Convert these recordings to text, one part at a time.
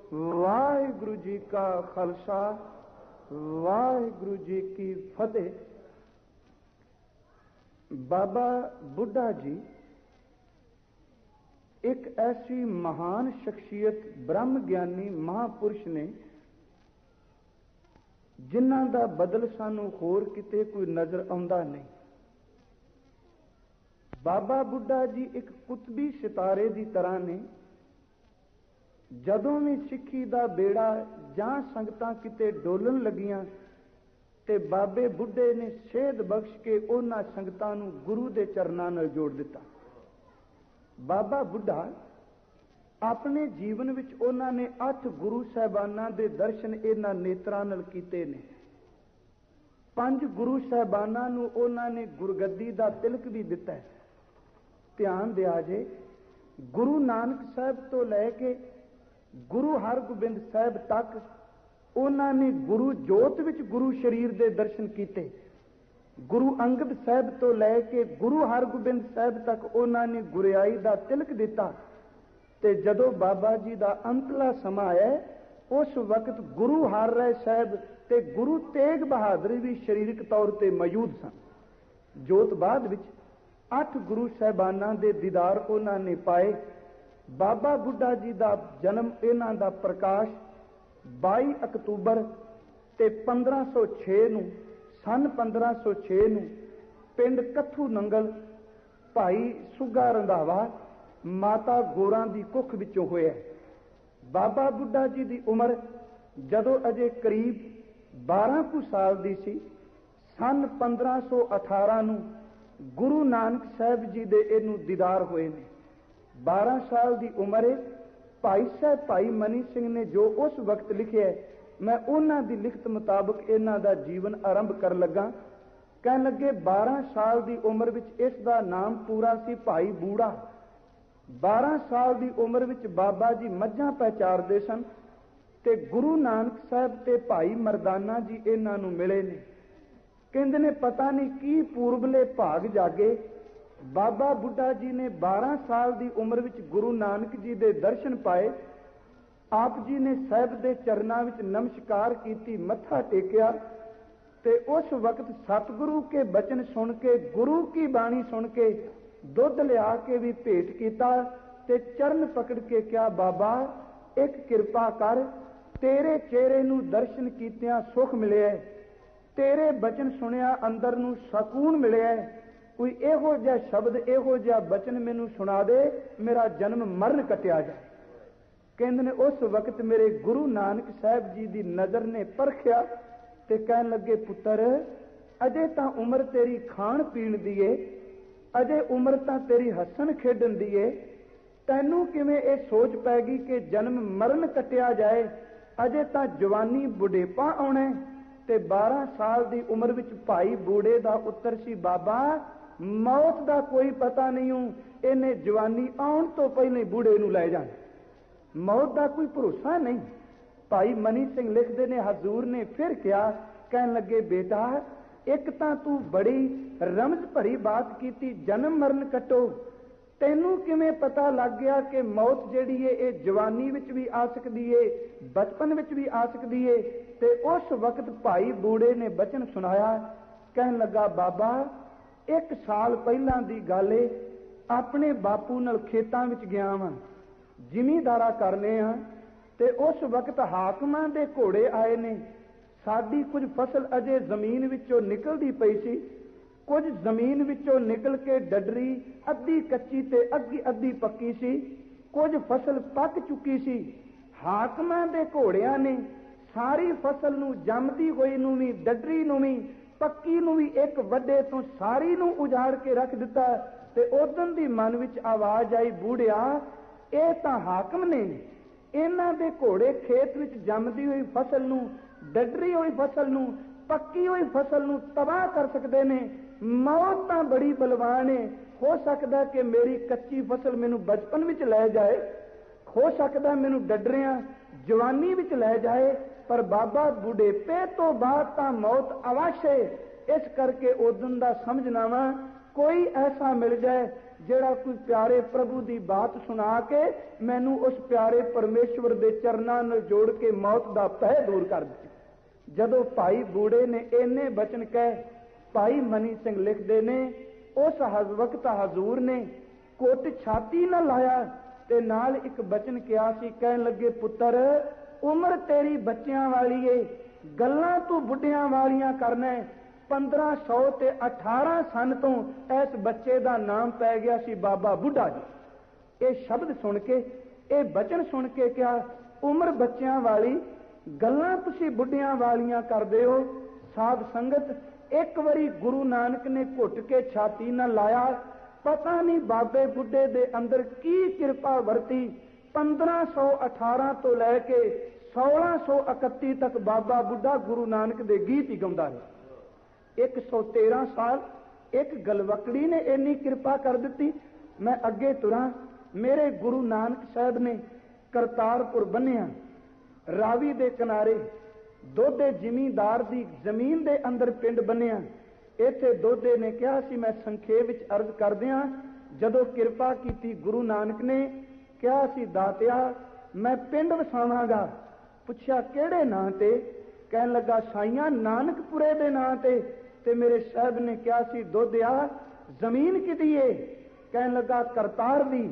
वाहिगुरु जी का खालसा, वाहिगुरु जी की फतेह। बाबा बुढ़ा जी एक ऐसी महान शख्सियत, ब्रह्म ज्ञानी महापुरुष ने जिन्हां दा बदल सानू होर किते कोई नजर आउंदा नहीं। बाबा बुढ़ा जी एक कुतबी सितारे की तरह ने। जदों भी सिੱਖੀ ਦਾ बेड़ा ਜਾਂ संगतां किते डोलन लगियां ते बाबे बुढ़े ने सेध बख्श के उन्हां संगतां नूं गुरु दे चरनां नाल जोड़ दिता। बाबा बुढ़ा अपने जीवन विच उन्हां ने 8 गुरु साहिबानां दे दर्शन इन्हां नेत्रां नाल कीते ने। 5 गुरु साहिबानां नूं उन्हां ने गुरगद्दी दा तिलक भी दिता है। ध्यान दिया जे, गुरु नानक साहब तो लैके गुरु हरगोबिंद साहब तक उन्होंने गुरु जोत विच गुरु शरीर दे दर्शन कीते। गुरु अंगद साहब तो लैके गुरु हरगोबिंद साहब तक उन्होंने गुरियाई दा तिलक दिता। ते जदों बाबा जी दा अंतला समा आया, उस वक्त गुरु हर राय साहब ते गुरु तेग बहादुर भी शरीरक तौर पर मौजूद सन। जोत बाद विच 8 गुरु साहिबानां दे दीदार उन्होंने पाए। बाबा बुढ़ा जी का जन्म इन्हां दा प्रकाश 22 अक्तूबर ते 1506 नूं सन 1506 नूं पिंड कथू नंगल भाई सुगा रंधावा माता गोरां दी कुख विचों होया। बाबा बुढ़ा जी की उम्र जदों अजे करीब 12 कुछ साल दी सी, सन 1518 नूं गुरु नानक साहब जी दे इनू दीदार होए ने। 12 साल की उम्र भाई साहब भाई मनी सिंह ने जो उस वक्त लिखे, मैं उन्हां दी लिखत मुताबिक इन्हां दा जीवन आरंभ कर लगा। कहन लगे 12 साल की उम्र विच इस दा नाम पूरा सी भाई बूढ़ा। 12 साल की उम्र विच बाबा जी मझां पहचारदे सन ते गुरु नानक साहब ते भाई मरदाना जी इन्हां नूं मिले ने। कहंदे ने पता नहीं की पूर्वले भाग जागे, बाबा बुढ़ा जी ने 12 साल की उम्र विच गुरु नानक जी दे दर्शन पाए। आप जी ने साहब दे चरनां विच नमस्कार कीती, मत्था टेकिया ते उस वक्त सतगुरु के बचन सुन के, गुरु की बाणी सुन के दुध लिया के भी भेंट कीता ते चरण पकड़ के क्या बाबा एक किरपा कर, तेरे चेहरे नूं दर्शन कीतियां सुख मिलिया, तेरे बचन सुनिया अंदर नूं सकून मिलिया, कोई इहो जिहा शब्द इहो जिहा बचन मैनू सुना दे, मेरा जन्म मरण कटिया जाए। कहंदे ने उस वक्त मेरे गुरु नानक साहब जी की नज़र ने परखिया ते कहन लगे, पुत्र अजे तां उम्र तेरी खाण पीण दी है, अजे उम्र तां तेरी हसन खेडन दी है, तैनू किवें इह सोच पै गई कि जन्म मरण कटिया जाए, अजे तां जवानी बुढ़ेपा आउणा ते 12 साल की उम्र विच भाई बूढ़े दा उत्तर सी, बाबा मौत का कोई पता नहीं हूं, इन्हें जवानी आउण तो पहले बूढ़े नूं लै जाण, मौत का कोई भरोसा नहीं। भाई मनी सिंह लिखते ने, हजूर ने फिर क्या कहन लगे, बेटा एक तां तू बड़ी रमज भरी बात की, जन्म मरण कटो, तैनू किवें पता लग गया कि मौत जिहड़ी है ये जवानी विच भी आ सकदी है, बचपन विच भी आ सकदी है। ते उस वक्त भाई बूढ़े ने बचन सुनाया, कहन लगा, बाबा 1 साल पहलां दी गल है, अपने बापू नाल खेतां विच गया वां, जिमींदारा करने हां ते उस वक्त हाकमां दे घोड़े आए ने, साडी कुछ फसल अजे जमीन विचों निकलदी पई सी, कुछ जमीन विचों निकल के डडरी अद्धी कच्ची ते अद्धी पक्की सी, कुछ फसल पक चुकी सी। हाकमां दे घोड़ियां ने सारी फसल नूं जमदी होई नूं भी, डडरी नूं भी, पक्की नूं भी एक वड्डे तो सारी नूं उजाड़ के रख दिता। ते उदन दी मन विच आवाज आई, बूढ़िया ਇਹ ਤਾਂ ਹਾਕਮ ਨੇ, ਇਹਨਾਂ ਦੇ ਘੋੜੇ ਖੇਤ ਵਿੱਚ ਜੰਮਦੀ ਹੋਈ ਫਸਲ ਨੂੰ, ਡੱਡਰੀ ਹੋਈ ਫਸਲ ਨੂੰ, ਪੱਕੀ ਹੋਈ ਫਸਲ ਨੂੰ ਤਬਾਹ ਕਰ ਸਕਦੇ ਨੇ। ਮੌਤ ਤਾਂ ਬੜੀ ਬਲਵਾਨ ਹੈ, ਹੋ ਸਕਦਾ ਕਿ ਮੇਰੀ ਕੱਚੀ ਫਸਲ ਮੈਨੂੰ ਬਚਪਨ ਵਿੱਚ ਲੈ ਜਾਏ, ਹੋ ਸਕਦਾ ਮੈਨੂੰ ਡੱਡਰਿਆਂ ਜਵਾਨੀ ਵਿੱਚ ਲੈ ਜਾਏ, ਪਰ ਬਾਬਾ ਬੁਢੇਪੇ ਤੋਂ ਬਾਅਦ ਤਾਂ ਮੌਤ ਅਵਸ਼ ਹੈ। ਇਸ ਕਰਕੇ ਉਦਨ ਦਾ ਸਮਝਣਾ ਵਾ, ਕੋਈ ਐਸਾ ਮਿਲ ਜਾਏ ਜਿਹੜਾ ਕੋਈ ਪਿਆਰੇ ਪ੍ਰਭੂ ਦੀ ਬਾਤ ਸੁਣਾ ਕੇ ਮੈਨੂੰ ਉਸ ਪਿਆਰੇ ਪਰਮੇਸ਼ਵਰ ਦੇ ਚਰਨਾਂ ਨਾਲ ਜੋੜ ਕੇ ਮੌਤ ਦਾ ਭੈ ਦੂਰ ਕਰ ਦੇ। ਜਦੋਂ ਭਾਈ ਬੂੜੇ ਨੇ ਇੰਨੇ ਬਚਨ ਕਹਿ, ਭਾਈ ਮਨੀ ਸਿੰਘ ਲਿਖਦੇ ਨੇ ਉਸ ਵਕਤ ਹਜ਼ੂਰ ਨੇ ਕੁੱਟ ਛਾਤੀ ਨਾਲ ਲਾਇਆ ਤੇ ਨਾਲ ਇੱਕ ਬਚਨ ਕਿਹਾ ਸੀ। ਕਹਿਣ ਲੱਗੇ, ਪੁੱਤਰ ਉਮਰ ਤੇਰੀ ਬੱਚਿਆਂ ਵਾਲੀ ਏ, ਗੱਲਾਂ ਤੂੰ ਬੁੱਢਿਆਂ ਵਾਲੀਆਂ ਕਰਨਾ। 1518 ਸਨ ਤੋਂ ਇਸ ਬੱਚੇ ਦਾ ਨਾਮ ਪੈ ਗਿਆ ਸੀ ਬਾਬਾ ਬੁੱਢਾ ਜੀ। ਇਹ ਸ਼ਬਦ ਸੁਣ ਕੇ, ਇਹ ਬਚਨ ਸੁਣ ਕੇ ਕਿਹਾ, ਉਮਰ ਬੱਚਿਆਂ ਵਾਲੀ, ਗੱਲਾਂ ਤੁਸੀਂ ਬੁੱਢਿਆਂ ਵਾਲੀਆਂ ਕਰਦੇ ਹੋ। ਸਾਧ ਸੰਗਤ, ਇੱਕ ਵਾਰੀ ਗੁਰੂ ਨਾਨਕ ਨੇ ਘੁੱਟ ਕੇ ਛਾਤੀ ਨਾਲ ਲਾਇਆ। ਪਤਾ ਨਹੀਂ ਬਾਬੇ ਬੁੱਢੇ ਦੇ ਅੰਦਰ ਕੀ ਕਿਰਪਾ ਵਰਤੀ। 1518 ਤੋਂ ਲੈ ਕੇ 1631 ਤੱਕ ਬਾਬਾ ਬੁੱਢਾ ਗੁਰੂ ਨਾਨਕ ਦੇ ਗੀਤ ਹੀ ਗਾਉਂਦਾ ਰਿਹਾ। 113 ਸਾਲ ਇੱਕ ਗਲਵਕੜੀ ਨੇ ਇੰਨੀ ਕਿਰਪਾ ਕਰ ਦਿੱਤੀ। ਮੈਂ ਅੱਗੇ ਤੁਰਾਂ, ਮੇਰੇ ਗੁਰੂ ਨਾਨਕ ਸਾਹਿਬ ਨੇ ਕਰਤਾਰਪੁਰ ਬੰਨਿਆ, ਰਾਵੀ ਦੇ ਕਿਨਾਰੇ ਦੋਦੇ ਜ਼ਿਮੀਂਦਾਰ ਦੀ ਜ਼ਮੀਨ ਦੇ ਅੰਦਰ ਪਿੰਡ ਬੰਨਿਆ। ਇੱਥੇ ਦੋਦੇ ਨੇ ਕਿਹਾ ਸੀ, ਮੈਂ ਸੰਖੇਪ ਵਿੱਚ ਅਰਜ਼ ਕਰਦਿਆਂ, ਜਦੋਂ ਕਿਰਪਾ ਕੀਤੀ ਗੁਰੂ ਨਾਨਕ ਨੇ ਕਿਹਾ ਸੀ, ਦਾਤਿਆ ਮੈਂ ਪਿੰਡ ਵਸਾਵਾਂਗਾ। ਪੁੱਛਿਆ ਕਿਹੜੇ ਨਾਂ ਤੇ? ਕਹਿਣ ਲੱਗਾ, ਸਾਈਆਂ ਨਾਨਕਪੁਰੇ ਦੇ ਨਾਂ ਤੇ ਮੇਰੇ ਸਾਹਿਬ ਨੇ ਕਿਹਾ ਸੀ, ਦੋਦਿਆ ਜ਼ਮੀਨ ਕਿਹਦੀ ਏ? ਕਹਿਣ ਲੱਗਾ, ਕਰਤਾਰ ਦੀ।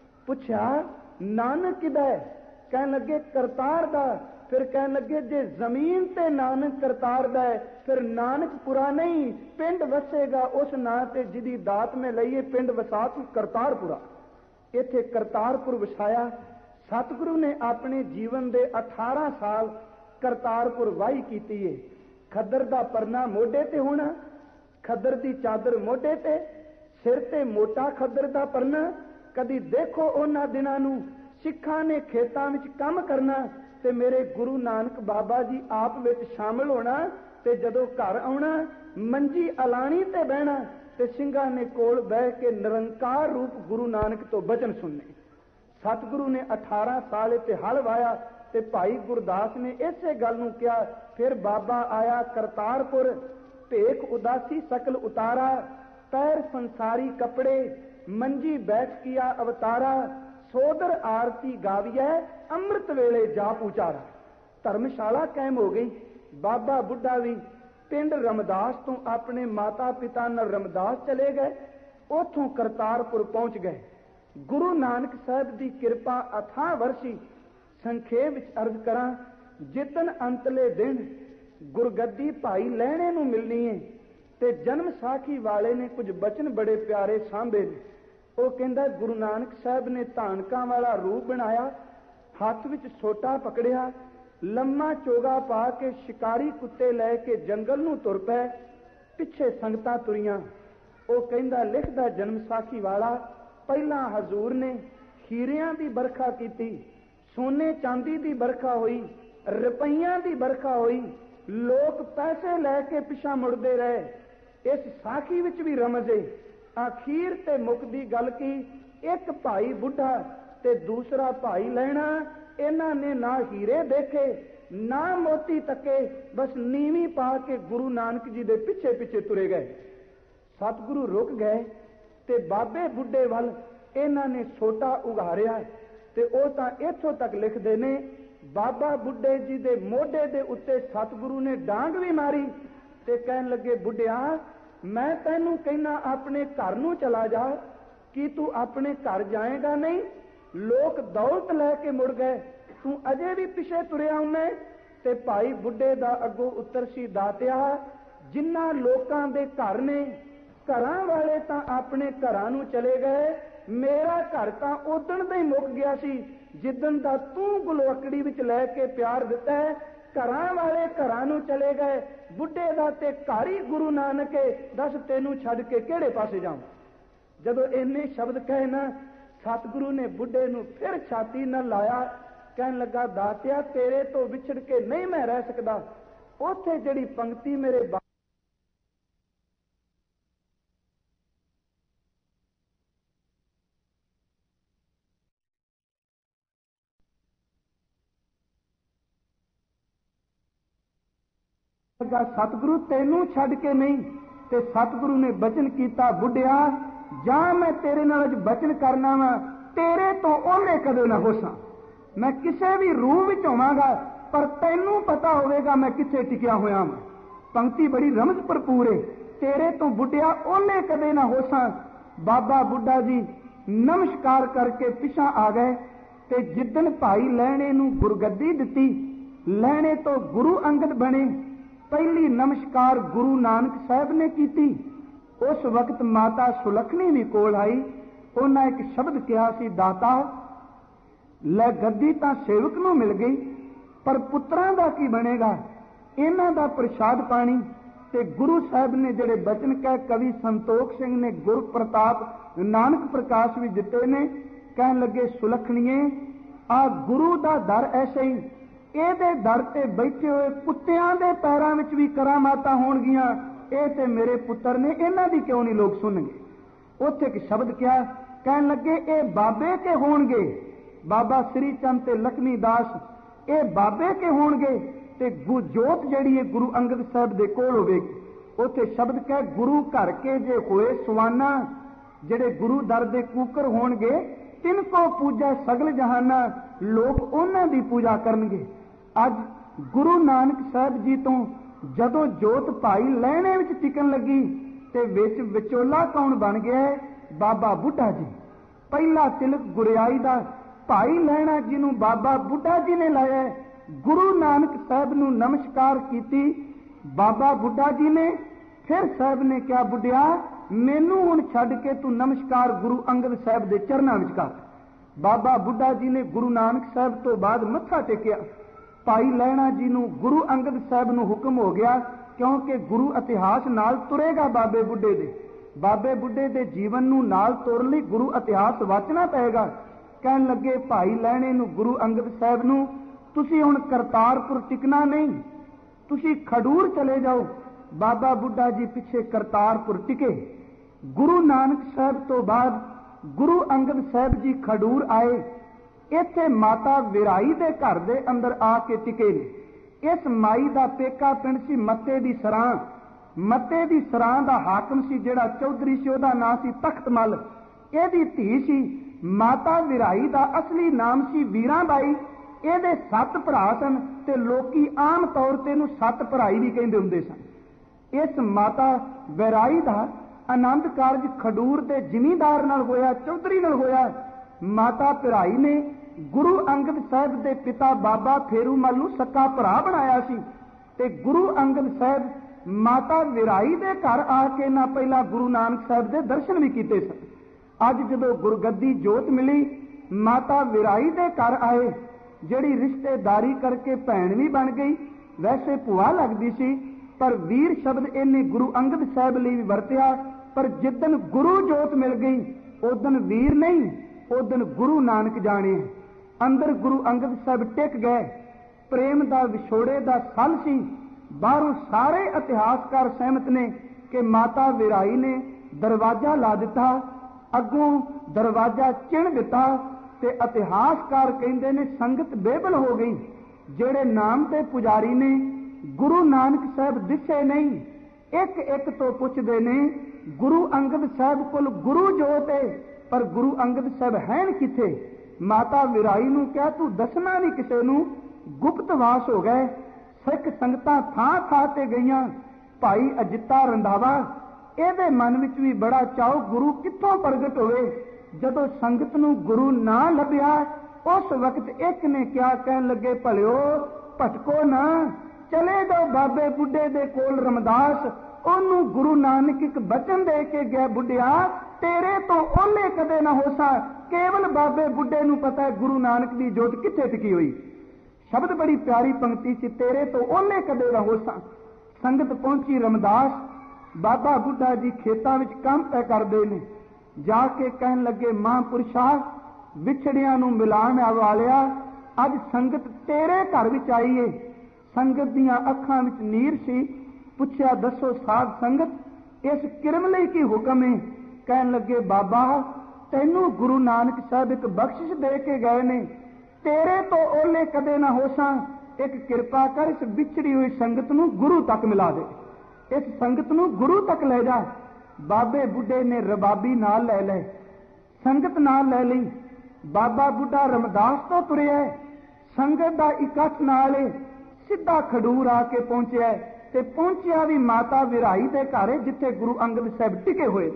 ਪੁੱਛਿਆ ਨਾਨਕ ਕਿਹਦਾ ਹੈ? ਕਹਿਣ ਲੱਗੇ, ਕਰਤਾਰ ਦਾ। ਫਿਰ ਕਹਿਣ ਲੱਗੇ, ਜੇ ਜ਼ਮੀਨ ਤੇ ਨਾਨਕ ਕਰਤਾਰ ਦਾ ਹੈ, ਫਿਰ ਨਾਨਕਪੁਰਾ ਨਹੀਂ, ਪਿੰਡ ਵਸੇਗਾ ਉਸ ਨਾਂ ਤੇ ਜਿਹਦੀ ਦਾਤ ਮੈਂ ਲਈਏ। ਪਿੰਡ ਵਸਾ ਤੂੰ ਕਰਤਾਰਪੁਰਾ। ਇੱਥੇ ਕਰਤਾਰਪੁਰ ਵਸਾਇਆ। ਸਤਿਗੁਰੂ ਨੇ ਆਪਣੇ ਜੀਵਨ ਦੇ 18 ਸਾਲ ਕਰਤਾਰਪੁਰ ਵਾਹੀ ਕੀਤੀ ਏ। ਖੱਦਰ ਦਾ ਪਰਨਾ ਮੋਢੇ ਤੇ ਹੋਣਾ, ਖੱਦਰ ਦੀ ਚਾਦਰ ਮੋਢੇ ਤੇ, ਸਿਰ ਤੇ ਮੋਟਾ ਖੱਦਰ ਦਾ ਪਰਨਾ। ਕਦੀ ਦੇਖੋ ਉਹਨਾਂ ਦਿਨਾਂ ਨੂੰ ਸਿੱਖਾਂ ਨੇ ਖੇਤਾਂ ਵਿੱਚ ਕੰਮ ਕਰਨਾ ਤੇ ਮੇਰੇ ਗੁਰੂ ਨਾਨਕ ਬਾਬਾ ਜੀ ਆਪ ਵਿੱਚ ਸ਼ਾਮਲ ਹੋਣਾ ਤੇ ਜਦੋਂ ਘਰ ਆਉਣਾ ਮੰਜੀ ਅਲਾਣੀ ਤੇ ਬਹਿਣਾ ਤੇ ਸਿੰਘਾਂ ਨੇ ਕੋਲ ਬਹਿ ਕੇ ਨਿਰੰਕਾਰ ਰੂਪ ਗੁਰੂ ਨਾਨਕ ਤੋਂ ਬਚਨ ਸੁਣਨੇ। ਸਤਿਗੁਰੂ ਨੇ 18 ਸਾਲ ਇੱਥੇ ਹਲ ਵਾਇਆ ਤੇ ਭਾਈ ਗੁਰਦਾਸ ਨੇ ਇਸੇ ਗੱਲ ਨੂੰ ਕਿਹਾ। ਫਿਰ ਬਾਬਾ ਆਇਆ ਕਰਤਾਰਪੁਰ, ਭੇਖ ਉਦਾਸੀ ਸਕਲ ਉਤਾਰਾ, ਪੈਰ ਸੰਸਾਰੀ ਕਪੜੇ, ਮੰਜੀ ਬੈਠ ਕੀਆ ਅਵਤਾਰਾ, ਸੋਦਰ ਆਰਤੀ ਗਾਵੀਐ, ਅੰਮ੍ਰਿਤ ਵੇਲੇ ਜਾਪ ਉਚਾਰਾ। ਧਰਮਸ਼ਾਲਾ ਕਾਇਮ ਹੋ ਗਈ। ਬਾਬਾ ਬੁੱਢਾ ਵੀ ਪਿੰਡ ਰਮਦਾਸ ਤੋਂ ਆਪਣੇ ਮਾਤਾ ਪਿਤਾ ਨਾਲ ਰਮਦਾਸ ਚਲੇ ਗਏ, ਉਥੋਂ ਕਰਤਾਰਪੁਰ ਪਹੁੰਚ ਗਏ। ਗੁਰੂ ਨਾਨਕ ਸਾਹਿਬ ਦੀ ਕਿਰਪਾ ਅਥਾਹ ਵਰਸੀ। ਸੰਖੇਪ ਵਿੱਚ ਅਰਜ਼ ਕਰਾਂ, ਜਿੱਦਣ ਅੰਤਲੇ ਦਿਨ ਗੁਰਗੱਦੀ ਭਾਈ ਲਹਿਣੇ ਨੂੰ ਮਿਲਣੀ ਹੈ ਤੇ ਜਨਮ ਸਾਖੀ ਵਾਲੇ ਨੇ ਕੁਝ ਬਚਨ ਬੜੇ ਪਿਆਰੇ ਸਾਂਭੇ ਨੇ। ਉਹ ਕਹਿੰਦਾ, ਗੁਰੂ ਨਾਨਕ ਸਾਹਿਬ ਨੇ ਧਾਨਕਾਂ ਵਾਲਾ ਰੂਪ ਬਣਾਇਆ, ਹੱਥ ਵਿੱਚ ਸੋਟਾ ਪਕੜਿਆ, ਲੰਮਾ ਚੋਗਾ ਪਾ ਕੇ ਸ਼ਿਕਾਰੀ ਕੁੱਤੇ ਲੈ ਕੇ ਜੰਗਲ ਨੂੰ ਤੁਰ ਪਏ। ਪਿੱਛੇ ਸੰਗਤਾਂ ਤੁਰੀਆਂ। ਉਹ ਕਹਿੰਦਾ, ਲਿਖਦਾ ਜਨਮ ਸਾਖੀ ਵਾਲਾ, ਪਹਿਲਾਂ ਹਜ਼ੂਰ ਨੇ ਹੀਰਿਆਂ ਦੀ ਵਰਖਾ ਕੀਤੀ, ਸੋਨੇ ਚਾਂਦੀ ਦੀ ਵਰਖਾ ਹੋਈ, ਰੁਪਈਆਂ ਦੀ ਵਰਖਾ ਹੋਈ, ਲੋਕ ਪੈਸੇ ਲੈ ਕੇ ਪਿਛਾ ਮੁੜਦੇ ਰਹੇ। ਇਸ ਸਾਖੀ ਵਿੱਚ ਵੀ ਰਮਜ਼ ਏ। ਅਖੀਰ ਤੇ ਮੁੱਕਦੀ ਗੱਲ ਕੀ, ਇੱਕ ਭਾਈ ਬੁੱਢਾ ਤੇ ਦੂਸਰਾ ਭਾਈ ਲੈਣਾ, ਇਹਨਾਂ ਨੇ ਨਾ ਹੀਰੇ ਦੇਖੇ ਨਾ ਮੋਤੀ ਤੱਕੇ, ਬਸ ਨੀਵੀਂ ਪਾ ਕੇ ਗੁਰੂ ਨਾਨਕ ਜੀ ਦੇ ਪਿੱਛੇ ਪਿੱਛੇ ਤੁਰੇ ਗਏ। ਸਤਿਗੁਰੂ ਰੁਕ ਗਏ ਤੇ ਬਾਬੇ ਬੁੱਢੇ ਵੱਲ ਇਹਨਾਂ ਨੇ ਸੋਟਾ ਉਘਾਰਿਆ ਤੇ ਉਹ ਤਾਂ ਇੱਥੋਂ ਤੱਕ ਲਿਖਦੇ ਨੇ, ਬਾਬਾ ਬੁੱਢੇ ਜੀ ਦੇ ਮੋਢੇ ਦੇ ਉੱਤੇ ਸਤਿਗੁਰੂ ਨੇ ਡਾਂਗ ਵੀ ਮਾਰੀ ਤੇ ਕਹਿਣ ਲੱਗੇ, ਬੁੱਢਿਆ ਮੈਂ ਤੈਨੂੰ ਕਹਿਣਾ ਆਪਣੇ ਘਰ ਨੂੰ ਚਲਾ ਜਾ। ਕੀ ਤੂੰ ਆਪਣੇ ਘਰ ਜਾਏਗਾ ਨਹੀਂ? ਲੋਕ ਦੌਲਤ ਲੈ ਕੇ ਮੁੜ ਗਏ, ਤੂੰ ਅਜੇ ਵੀ ਪਿੱਛੇ ਤੁਰਿਆ ਹੁੰਨਾ। ਤੇ ਭਾਈ ਬੁੱਢੇ ਦਾ ਅੱਗੋਂ ਉੱਤਰ ਸੀ, ਦਾਤਿਆ ਜਿਨ੍ਹਾਂ ਲੋਕਾਂ ਦੇ ਘਰ ਨੇ, ਘਰਾਂ ਵਾਲੇ ਤਾਂ ਆਪਣੇ ਘਰਾਂ ਨੂੰ ਚਲੇ ਗਏ, ਮੇਰਾ ਘਰ ਤਾਂ ਉਦਣ ਦਾ ਹੀ ਮੁੱਕ ਗਿਆ ਸੀ ਜਿੱਦਣ ਦਾ ਤੂੰ ਗੁਲਵਕੜੀ ਵਿੱਚ ਲੈ ਕੇ ਪਿਆਰ ਦਿੱਤਾ ਹੈ। ਘਰਾਂ ਵਾਲੇ ਘਰਾਂ ਨੂੰ ਚਲੇ ਗਏ, ਬੁੱਢੇ ਦਾ ਤੇ ਘਰ ਹੀ ਗੁਰੂ ਨਾਨਕ ਹੈ, ਦੱਸ ਤੈਨੂੰ ਛੱਡ ਕੇ ਕਿਹੜੇ ਪਾਸੇ ਜਾਵਾਂ। ਜਦੋਂ ਇੰਨੇ ਸ਼ਬਦ ਕਹੇ ਨਾ, ਸਤਿਗੁਰੂ ਨੇ ਬੁੱਢੇ ਨੂੰ ਫਿਰ ਛਾਤੀ ਨਾਲ ਲਾਇਆ। ਕਹਿਣ ਲੱਗਾ, ਦਾਤਿਆ ਤੇਰੇ ਤੋਂ ਵਿਛੜ ਕੇ ਨਹੀਂ ਮੈਂ ਰਹਿ ਸਕਦਾ। ਉੱਥੇ ਜਿਹੜੀ ਪੰਕਤੀ ਮੇਰੇ ਸਤਿਗੁਰੂ ਤੈਨੂੰ ਛੱਡ ਕੇ ਨਹੀਂ। ਤੇ ਸਤਿਗੁਰੂ ਨੇ ਬਚਨ ਕੀਤਾ, ਬੁੱਢਿਆ ਜਾਂ मैं तेरे नाल अज बचन करना वा, तेरे तो ओले कदे ना होसां। मैं किसी भी रूह विच होवांगा पर तैनूं पता होवेगा मैं कित्थे टिकिया होया वां। पंक्ति बड़ी रमज भरपूर है। तेरे तो बुढ़िया ओले कदे ना होसां। बाबा बुढ़ा जी नमस्कार करके पिछा आ गए ते जिदन भाई लहणे नूं गुरगद्दी दिती, लहणे तो गुरु अंगद बने। पहली नमस्कार गुरु नानक साहब ने की। उस वक्त माता सुलखनी भी कोल आई। उन्हें एक शब्द कहा सी, दाता लै गद्दी तां सेवक नूं मिल गई पर पुत्रां दा की बनेगा, इन्हां दा प्रसाद पानी। ते गुरु साहब ने जिहड़े बचन कह कवि संतोख सिंह ने गुर प्रताप नानक प्रकाश भी दिते ने, कहन लगे सुलखणीए आ गुरु दा दर ऐसे ही, ਇਹਦੇ ਦਰ ਤੇ ਬੈਠੇ ਹੋਏ ਕੁੱਤਿਆਂ ਦੇ ਪੈਰਾਂ ਵਿੱਚ ਵੀ ਕਰਾਮਾਤਾਂ ਹੋਣਗੀਆਂ। ਇਹ ਤੇ ਮੇਰੇ ਪੁੱਤਰ ਨੇ, ਇਹਨਾਂ ਦੀ ਕਿਉਂ ਨਹੀਂ ਲੋਕ ਸੁਣਨਗੇ। ਉੱਥੇ ਇੱਕ ਸ਼ਬਦ ਕਿਹਾ, ਕਹਿਣ ਲੱਗੇ ਇਹ ਬਾਬੇ ਕੇ ਹੋਣਗੇ। ਬਾਬਾ ਸ੍ਰੀ ਚੰਦ ਤੇ ਲਖਮੀ ਦਾਸ ਇਹ ਬਾਬੇ ਕੇ ਹੋਣਗੇ ਤੇ ਜੋਤ ਜਿਹੜੀ ਹੈ ਗੁਰੂ ਅੰਗਦ ਸਾਹਿਬ ਦੇ ਕੋਲ ਹੋਵੇਗੀ। ਉੱਥੇ ਸ਼ਬਦ ਕਹਿ ਗੁਰੂ ਘਰ ਕੇ ਜੇ ਹੋਏ ਸਵਾਨਾ, ਜਿਹੜੇ ਗੁਰੂ ਦਰ ਦੇ ਕੂਕਰ ਹੋਣਗੇ, ਤਿੰਨ ਕੋ ਪੂਜਾ ਸਗਲ ਜਹਾਨਾ, ਲੋਕ ਉਹਨਾਂ ਦੀ ਪੂਜਾ ਕਰਨਗੇ। ਅੱਜ ਗੁਰੂ ਨਾਨਕ ਸਾਹਿਬ ਜੀ ਤੋਂ ਜਦੋਂ ਜੋਤ ਭਾਈ ਲਹਿਣੇ ਵਿੱਚ ਟਿਕਣ ਲੱਗੀ ਤੇ ਵਿੱਚ ਵਿਚੋਲਾ ਕੌਣ ਬਣ ਗਿਆ? ਬਾਬਾ ਬੁੱਢਾ ਜੀ। ਪਹਿਲਾ ਤਿਲਕ ਗੁਰਿਆਈ ਦਾ ਭਾਈ ਲਹਿਣਾ ਜਿਹਨੂੰ ਬਾਬਾ ਬੁੱਢਾ ਜੀ ਨੇ ਲਾਇਆ। ਗੁਰੂ ਨਾਨਕ ਸਾਹਿਬ ਨੂੰ ਨਮਸਕਾਰ ਕੀਤੀ ਬਾਬਾ ਬੁੱਢਾ ਜੀ ਨੇ। ਫਿਰ ਸਾਹਿਬ ਨੇ ਕਿਹਾ, ਬੁੱਢਿਆ ਮੈਨੂੰ ਹੁਣ ਛੱਡ ਕੇ ਤੂੰ ਨਮਸਕਾਰ ਗੁਰੂ ਅੰਗਦ ਸਾਹਿਬ ਦੇ ਚਰਨਾਂ ਵਿੱਚ ਕਰ। ਬਾਬਾ ਬੁੱਢਾ ਜੀ ਨੇ ਗੁਰੂ ਨਾਨਕ ਸਾਹਿਬ ਤੋਂ ਬਾਅਦ ਮੱਥਾ ਟੇਕਿਆ। ਭਾਈ ਲਹਿਣਾ ਜੀ ਨੂੰ ਗੁਰੂ ਅੰਗਦ ਸਾਹਿਬ ਨੂੰ ਹੁਕਮ ਹੋ ਗਿਆ, ਕਿਉਂਕਿ ਗੁਰੂ ਇਤਿਹਾਸ ਨਾਲ ਤੁਰੇਗਾ ਬਾਬੇ ਬੁੱਢੇ ਦੇ। ਬਾਬੇ ਬੁੱਢੇ ਦੇ ਜੀਵਨ ਨੂੰ ਨਾਲ ਤੁਰਨ ਲਈ ਗੁਰੂ ਇਤਿਹਾਸ ਵਾਚਣਾ ਪਏਗਾ। ਕਹਿਣ ਲੱਗੇ ਭਾਈ ਲਹਿਣੇ ਨੂੰ ਗੁਰੂ ਅੰਗਦ ਸਾਹਿਬ ਨੂੰ, ਤੁਸੀਂ ਹੁਣ ਕਰਤਾਰਪੁਰ ਟਿਕਣਾ ਨਹੀਂ, ਤੁਸੀਂ ਖਡੂਰ ਚਲੇ ਜਾਓ। ਬਾਬਾ ਬੁੱਢਾ ਜੀ ਪਿੱਛੇ ਕਰਤਾਰਪੁਰ ਟਿਕੇ। ਗੁਰੂ ਨਾਨਕ ਸਾਹਿਬ ਤੋਂ ਬਾਅਦ ਗੁਰੂ ਅੰਗਦ ਸਾਹਿਬ ਜੀ ਖਡੂਰ ਆਏ। ਇੱਥੇ ਮਾਤਾ ਵਿਰਾਈ ਦੇ ਘਰ ਦੇ ਅੰਦਰ ਆ ਕੇ ਟਿਕੇ ਨੇ। ਇਸ ਮਾਈ ਦਾ ਪੇਕਾ ਪਿੰਡ ਸੀ ਮੱਤੇ ਦੀ ਸਰਾਂ। ਮੱਤੇ ਦੀ ਸਰਾਂ ਦਾ ਹਾਕਮ ਸੀ ਜਿਹੜਾ ਚੌਧਰੀ ਸੀ, ਉਹਦਾ ਨਾਂ ਸੀ ਤਖਤ ਮੱਲ। ਇਹਦੀ ਧੀ ਸੀ। ਮਾਤਾ ਵਿਰਾਈ ਦਾ ਅਸਲੀ ਨਾਮ ਸੀ ਵੀਰਾਂ ਬਾਈ। ਇਹਦੇ 7 ਭਰਾ ਸਨ ਤੇ ਲੋਕੀ ਆਮ ਤੌਰ ਤੇ ਇਹਨੂੰ 7 ਭਰਾਈ ਵੀ ਕਹਿੰਦੇ ਹੁੰਦੇ ਸਨ। ਇਸ ਮਾਤਾ ਵਿਰਾਈ ਦਾ ਆਨੰਦ ਕਾਰਜ ਖਡੂਰ ਦੇ ਜ਼ਿਮੀਂਦਾਰ ਨਾਲ ਹੋਇਆ, ਚੌਧਰੀ ਨਾਲ ਹੋਇਆ। ਮਾਤਾ ਭਰਾਈ ਨੇ ਗੁਰੂ ਅੰਗਦ ਸਾਹਿਬ ਦੇ ਪਿਤਾ ਬਾਬਾ ਫੇਰੂਮਲ ਨੂੰ ਸਕਾ ਭਰਾ ਬਣਾਇਆ ਸੀ ਤੇ ਗੁਰੂ ਅੰਗਦ ਸਾਹਿਬ ਮਾਤਾ ਵਿਰਾਈ ਦੇ ਘਰ ਆ ਕੇ ਨਾ ਪਹਿਲਾਂ ਗੁਰੂ ਨਾਨਕ ਸਾਹਿਬ ਦੇ ਦਰਸ਼ਨ ਵੀ ਕੀਤੇ ਸਨ। ਅੱਜ ਜਦੋਂ ਗੁਰਗੱਦੀ ਜੋਤ ਮਿਲੀ, ਮਾਤਾ ਵਿਰਾਈ ਦੇ ਘਰ ਆਏ, ਜਿਹੜੀ ਰਿਸ਼ਤੇਦਾਰੀ ਕਰਕੇ ਭੈਣ ਵੀ ਬਣ ਗਈ। ਵੈਸੇ ਭੂਆ ਲੱਗਦੀ ਸੀ ਪਰ ਵੀਰ ਸ਼ਬਦ ਇਹਨੇ ਗੁਰੂ ਅੰਗਦ ਸਾਹਿਬ ਲਈ ਵੀ ਵਰਤਿਆ। ਪਰ ਜਿੱਦਣ ਗੁਰੂ ਜੋਤ ਮਿਲ ਗਈ ਉਦਣ ਵੀਰ ਨਹੀਂ, ਉਦਣ ਗੁਰੂ ਨਾਨਕ ਜਾਣੇ। ਅੰਦਰ ਗੁਰੂ ਅੰਗਦ ਸਾਹਿਬ ਟਿਕ ਗਏ। ਪ੍ਰੇਮ ਦਾ ਵਿਛੋੜੇ ਦਾ ਸਲ ਸੀ। ਬਾਹਰੋਂ ਸਾਰੇ ਇਤਿਹਾਸਕਾਰ ਸਹਿਮਤ ਨੇ ਕਿ ਮਾਤਾ ਵਿਰਾਈ ਨੇ ਦਰਵਾਜ਼ਾ ਲਾ ਦਿੱਤਾ, ਅੱਗੋਂ ਦਰਵਾਜ਼ਾ ਚਿਣ ਦਿੱਤਾ ਤੇ ਇਤਿਹਾਸਕਾਰ ਕਹਿੰਦੇ ਨੇ ਸੰਗਤ ਬੇਬਲ ਹੋ ਗਈ। ਜਿਹੜੇ ਨਾਮ ਤੇ ਪੁਜਾਰੀ ਨੇ ਗੁਰੂ ਨਾਨਕ ਸਾਹਿਬ ਦਿਸੇ ਨਹੀਂ। ਇੱਕ ਇੱਕ ਤੋਂ ਪੁੱਛਦੇ ਨੇ ਗੁਰੂ ਅੰਗਦ ਸਾਹਿਬ ਕੋਲ ਗੁਰੂ ਜੋਤ ਹੈ ਪਰ ਗੁਰੂ ਅੰਗਦ ਸਾਹਿਬ ਹੈਨ ਕਿੱਥੇ? ਮਾਤਾ ਵਿਰਾਈ ਨੂੰ ਕਿਹਾ ਤੂੰ ਦੱਸਣਾ ਨਹੀਂ ਕਿਸੇ ਨੂੰ, ਗੁਪਤਵਾਸ ਹੋ ਗਏ। ਸਿੱਖ ਸੰਗਤਾਂ ਥਾਂ ਥਾਂ ਤੇ ਗਈਆਂ। ਭਾਈ ਅਜਿੱਤਾ ਰੰਧਾਵਾ, ਇਹਦੇ ਮਨ ਵਿੱਚ ਵੀ ਬੜਾ ਚਾਉ ਗੁਰੂ ਕਿੱਥੋਂ ਪ੍ਰਗਟ ਹੋਵੇ। ਜਦੋਂ ਸੰਗਤ ਨੂੰ ਗੁਰੂ ਨਾ ਲੱਭਿਆ ਉਸ ਵਕਤ ਇੱਕ ਨੇ ਕਿਹਾ, ਕਹਿਣ ਲੱਗੇ ਭਲਿਓ ਭਟਕੋ ਨਾ, ਚਲੇ ਜਾਓ ਬਾਬੇ ਬੁੱਢੇ ਦੇ ਕੋਲ ਰਮਦਾਸ। ਉਹਨੂੰ ਗੁਰੂ ਨਾਨਕ ਇੱਕ ਬਚਨ ਦੇ ਕੇ ਗਿਆ, ਬੁੱਢਿਆ ਤੇਰੇ ਤੋਂ ਓਲੇ ਕਦੇ ਨਾ ਹੋਸਾ। ਕੇਵਲ ਬਾਬੇ ਬੁੱਢੇ ਨੂੰ ਪਤਾ ਹੈ ਗੁਰੂ ਨਾਨਕ ਦੀ ਜੋਤ ਕਿੱਥੇ ਟਿਕੀ ਹੋਈ। ਸ਼ਬਦ ਬੜੀ ਪਿਆਰੀ ਪੰਕਤੀ ਸੀ, ਤੇਰੇ ਤੋਂ ਓਲੇ ਕਦੇ ਨਾ ਹੋਸਾ। ਸੰਗਤ ਪਹੁੰਚੀ ਰਮਦਾਸ। ਬਾਬਾ ਬੁੱਢਾ ਜੀ ਖੇਤਾਂ ਵਿੱਚ ਕੰਮ ਤੈ ਕਰਦੇ ਨੇ। ਜਾ ਕੇ ਕਹਿਣ ਲੱਗੇ ਮਹਾਂਪੁਰਸ਼ਾ ਵਿਛੜਿਆਂ ਨੂੰ ਮਿਲਾਣ ਵਾਲਿਆ, ਅੱਜ ਸੰਗਤ ਤੇਰੇ ਘਰ ਵਿੱਚ ਆਈ ਏ। ਸੰਗਤ ਦੀਆਂ ਅੱਖਾਂ ਵਿੱਚ ਨੀਰ ਸੀ। ਪੁੱਛਿਆ ਦੱਸੋ ਸਾਧ ਸੰਗਤ ਇਸ ਕਿਰਮ ਲਈ ਕੀ ਹੁਕਮ ਹੈ? ਕਹਿਣ ਲੱਗੇ ਬਾਬਾ ਤੈਨੂੰ ਗੁਰੂ ਨਾਨਕ ਸਾਹਿਬ ਇੱਕ ਬਖਸ਼ਿਸ਼ ਦੇ ਕੇ ਗਏ ਨੇ, ਤੇਰੇ ਤੋਂ ਓਲੇ ਕਦੇ ਨਾ ਹੋਸਾਂ। ਇੱਕ ਕਿਰਪਾ ਕਰ ਇਸ ਵਿਛੜੀ ਹੋਈ ਸੰਗਤ ਨੂੰ ਗੁਰੂ ਤੱਕ ਮਿਲਾ ਦੇ, ਇਸ ਸੰਗਤ ਨੂੰ ਗੁਰੂ ਤੱਕ ਲੈ ਜਾ। बाबे बुढ़े ने रबाबी नाल लै ले, संगत नाल लै ली। बाबा बुढ़ा रमदास तो तुरिया, संगत दा इकट्ठ नाल सीधा खडूर आके पहुंचा, ते पहुंचिया भी माता विराई दे घर जिथे गुरु अंगद साहब टिके हुए।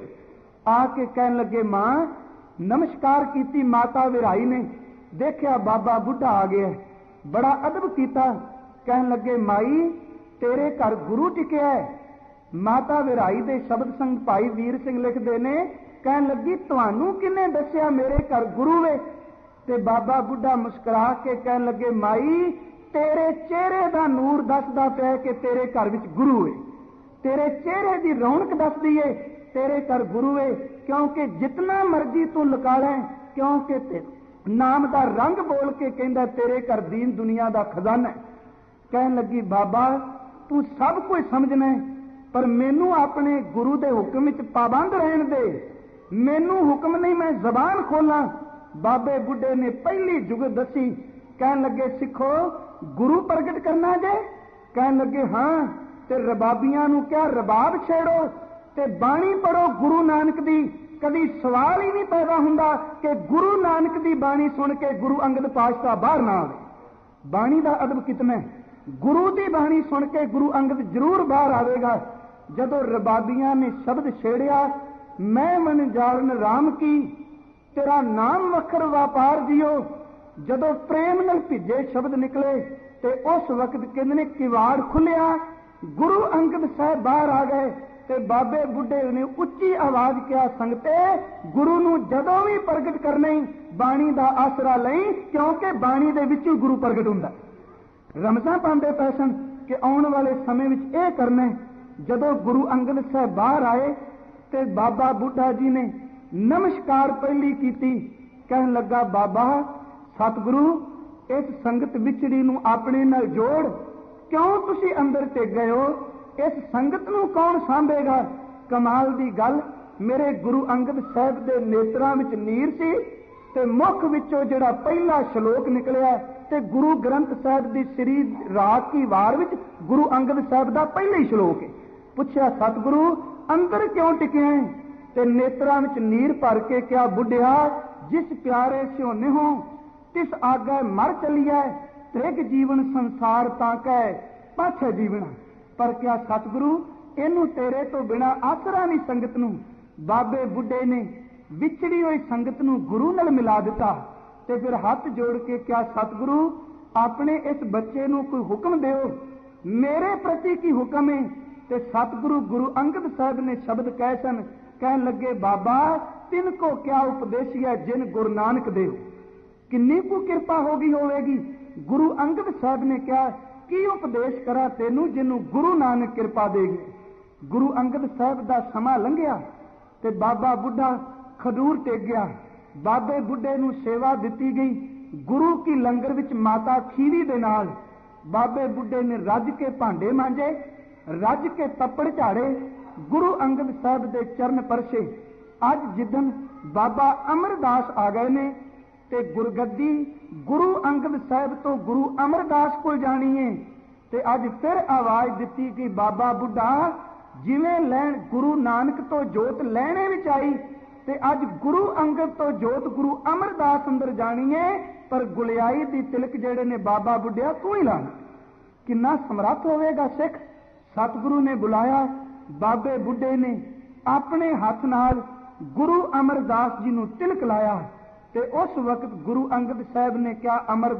आके कहन लगे मां, नमस्कार की माता विराई ने, देखिया बाबा बुढ़ा आ गया, बड़ा अदब किया। कहन लगे माई तेरे घर गुरु टिकिया है। माता विराई दे शब्द संग भाई वीर सिंह लिखते ने, कहन लगी तुहानू किने दसिया मेरे घर गुरु वे? ते बाबा बुढ़ा मुस्कुरा के कहन लगे माई तेरे चेहरे दा नूर दसदा पिया कि तेरे घर विच गुरु है, तेरे चेहरे दी रौनक दसदी है तेरे घर गुरु है। क्योंकि जितना मर्जी तू लुका लै, क्योंकि नाम दा रंग बोल के कहंदा तेरे घर दीन दुनिया दा खजाना है। कहन लगी बाबा तू सब कुछ समझना है, पर मैनू अपने गुरु दे हुक्म विच पाबंद रहन दे, मैनू हुक्म नहीं मैं जबान खोला। बाबे बुढ़े ने पहली जुगत दसी। कहन लगे सिखो गुरु प्रगट करना जे? कहन लगे हाँ। ते रबाबियां नू क्या रबाब छेड़ो ते बाणी पढ़ो गुरु नानक दी। कभी सवाल ही नहीं पैदा हुंदा कि गुरु नानक दी बाणी सुन के गुरु अंगद पातशाह बाहर ना आवे। बाणी दा अदब कितना है, गुरु दी बाणी सुन के गुरु अंगद जरूर बाहर आवेगा। जदों रबाबियां ने शब्द छेड़िया, मैं मन जालन राम की, तेरा नाम वखर व्यापार जियो, जदों प्रेम नाल भिजे शब्द निकले ते उस वक्त कहंदे ने किवाड़ खुलिया, गुरु अंगद साहब बाहर आ गए। ते बाबे बुढ़े ने उच्ची आवाज किया, संगते गुरु नू जदों भी प्रगट करना बाणी दा आसरा लई, क्योंकि बाणी दे विचों गुरु प्रगट हुंदा। रमजां पांदे पए सन कि आउण वाले समय विच इह करना है। जदों गुरु अंगद साहब बाहर आए ते बाबा बुढ़ा जी ने नमस्कार पहली कीती। कहन लगा बाबा सतगुरु इस संगत विछड़ी नू अपने नाल जोड़, क्यों तुसी अंदर टिक गए हो? इस संगत नू कौन सांभेगा? कमाल दी गल, मेरे गुरु अंगद साहब दे नेत्रां विच नीर सी ते मुख विचों जिहड़ा पहला श्लोक निकलिया ते गुरु ग्रंथ साहब दी श्री राग की वार विच गुरु अंगद साहब दा पहला ही श्लोक है। पुछया सतगुरु अंदर क्यों टिके हैं? ते नेत्रां विच नीर भर के क्या बुढ़िया जिस प्यारे स्योने हो तिस आगे मर चलिया, त्रिग जीवन संसार ताकै पाछे जीवना। पर क्या सतगुरु इनू तेरे तो बिना आसरा नहीं संगत नू? बाबे बुढ़े ने विछड़ी हुई संगत नू गुरु नाल मिला दिता ते फिर हाथ जोड़ के क्या सतगुरु अपने इस बच्चे नू कोई हुक्म देओ, मेरे प्रति की हुक्म है? ते सतगुरु गुरु अंगद साहब ने शब्द कहे सन। कहन लगे बाबा तिनको क्या उपदेशिया जिन गुरु नानक देव, किन्नी को कृपा होगी होवेगी। गुरु अंगद साहब ने क्या की उपदेश करा तेनू जिन्नू गुरु नानक कृपा देगी। गुरु अंगद साहब दा समा लंघिया ते बाबा बुढ़ा खडूर टेक गया। बाबे बुढ़े नू सेवा दिती गई गुरु की लंगर विच माता खीरी दे नाल। बाबे बुढ़े ने रज के भांडे मांजे, रज के तप्पड़ झाड़े, गुरु अंगद साहब दे चरण परछे। अज जिदन बाबा अमरदास आ गए ने ते गुरगद्दी गुरु अंगद साहब तो गुरु अमरदास को जानी है ते अज फिर आवाज दिती कि बाबा बुढ़ा जिवें लैण गुरु नानक तो जोत लैणे विच आई ते अज गुरु अंगद तो जोत गुरु अमरदास अंदर जानी है, पर गुलियाई दी तिलक जेड़े ने बाबा बुढ़िया तू ही लाना। किन्ना समर्थ होवेगा सिख। सतगुरु ने बुलाया, बाबे बुढ़े ने अपने हाथ नाल गुरु अमरदास जी नू तिलक लाया ते उस वक्त गुरु अंगद साहब ने क्या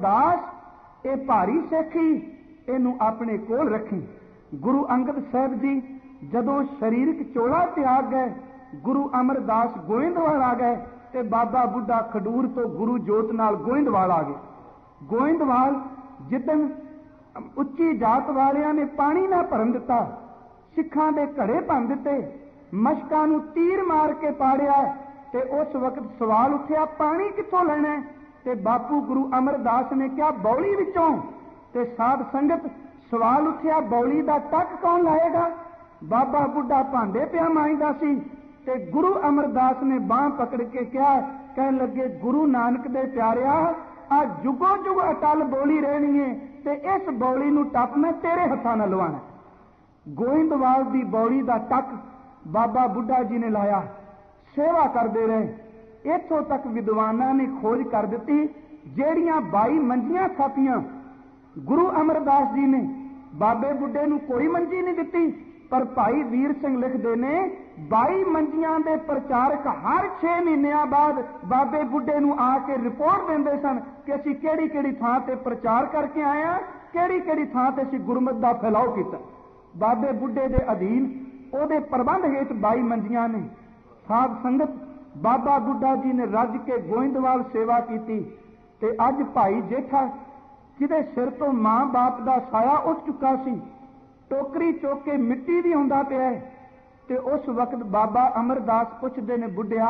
अमरदास ये भारी सिखी इनू अपने कोल रखी। गुरु अंगद साहब जी जदों शरीरक चोला त्याग गए, गुरु अमरदास गोइंदवाल आ गए ते बाबा बुढ़ा खडूर तो गुरु जोत नाल गोइंदवाल आ गए। गोइंदवाल जिदन उच्ची जात वालियां ने पानी ना भरन दिता, सिखां दे घड़े भन दिते, मशकां नू तीर मार के पाड़िया ते उस वक्त सवाल उठिया पानी कित्थों लेना? ते बापू गुरु अमरदास ने क्या बौली विचों? ते साध संगत सवाल उठिया बौली दा टक कौन लाएगा? बाबा बुढ़ा भांडे पिया मांजदा सी ते गुरु अमरदास ने बांह पकड़ के क्या कहन लगे गुरु नानक दे प्यारिया आ जुगो जुग अटल बौली रहनी है ते इस बौली नू टप मैं तेरे हत्थां नाल लवाना। गोइंदवाल दी बौली दा टक ਬਾਬਾ ਬੁੱਢਾ ਜੀ ਨੇ ਲਾਇਆ, ਸੇਵਾ ਕਰਦੇ ਰਹੇ। ਇੱਥੋਂ ਤੱਕ ਵਿਦਵਾਨਾਂ ਨੇ ਖੋਜ ਕਰ ਦਿੱਤੀ, ਜਿਹੜੀਆਂ 22 ਮੰਜੀਆਂ ਥਾਪੀਆਂ ਗੁਰੂ ਅਮਰਦਾਸ ਜੀ ਨੇ ਬਾਬੇ ਬੁੱਢੇ ਨੂੰ ਕੋਈ ਮੰਜੀ ਨਹੀਂ ਦਿੱਤੀ, ਪਰ ਭਾਈ ਵੀਰ ਸਿੰਘ ਲਿਖਦੇ ਨੇ 22 ਮੰਜੀਆਂ ਦੇ ਪ੍ਰਚਾਰਕ ਹਰ 6 ਮਹੀਨਿਆਂ ਬਾਅਦ ਬਾਬੇ ਬੁੱਢੇ ਨੂੰ ਆ ਕੇ ਰਿਪੋਰਟ ਦਿੰਦੇ ਸਨ ਕਿ ਅਸੀਂ ਕਿਹੜੀ ਕਿਹੜੀ ਥਾਂ ਤੇ ਪ੍ਰਚਾਰ ਕਰਕੇ ਆਏ ਹਾਂ, ਕਿਹੜੀ ਕਿਹੜੀ ਥਾਂ ਤੇ ਅਸੀਂ ਗੁਰਮਤਿ ਦਾ ਫੈਲਾਓ ਕੀਤਾ। ਬਾਬੇ ਬੁੱਢੇ ਦੇ ਅਧੀਨ ਉਹਦੇ ਪ੍ਰਬੰਧ ਹੇਠ 22 ਮੰਜੀਆਂ ਨੇ। ਸਾਧ ਸੰਗਤ, ਬਾਬਾ ਬੁੱਢਾ ਜੀ ਨੇ ਰੱਜ ਕੇ ਗੋਇੰਦਵਾਲ ਸੇਵਾ ਕੀਤੀ ਤੇ ਅੱਜ ਭਾਈ ਜੇਠਾ ਜਿਹਦੇ ਸਿਰ ਤੋਂ ਮਾਂ ਬਾਪ ਦਾ ਸਾਇਆ ਉੱਠ ਚੁੱਕਾ ਸੀ, ਟੋਕਰੀ ਚੁੱਕ ਕੇ ਮਿੱਟੀ ਦੀ ਆਉਂਦਾ ਪਿਆ ਤੇ ਉਸ ਵਕਤ ਬਾਬਾ ਅਮਰਦਾਸ ਪੁੱਛਦੇ ਨੇ, ਬੁੱਢਿਆ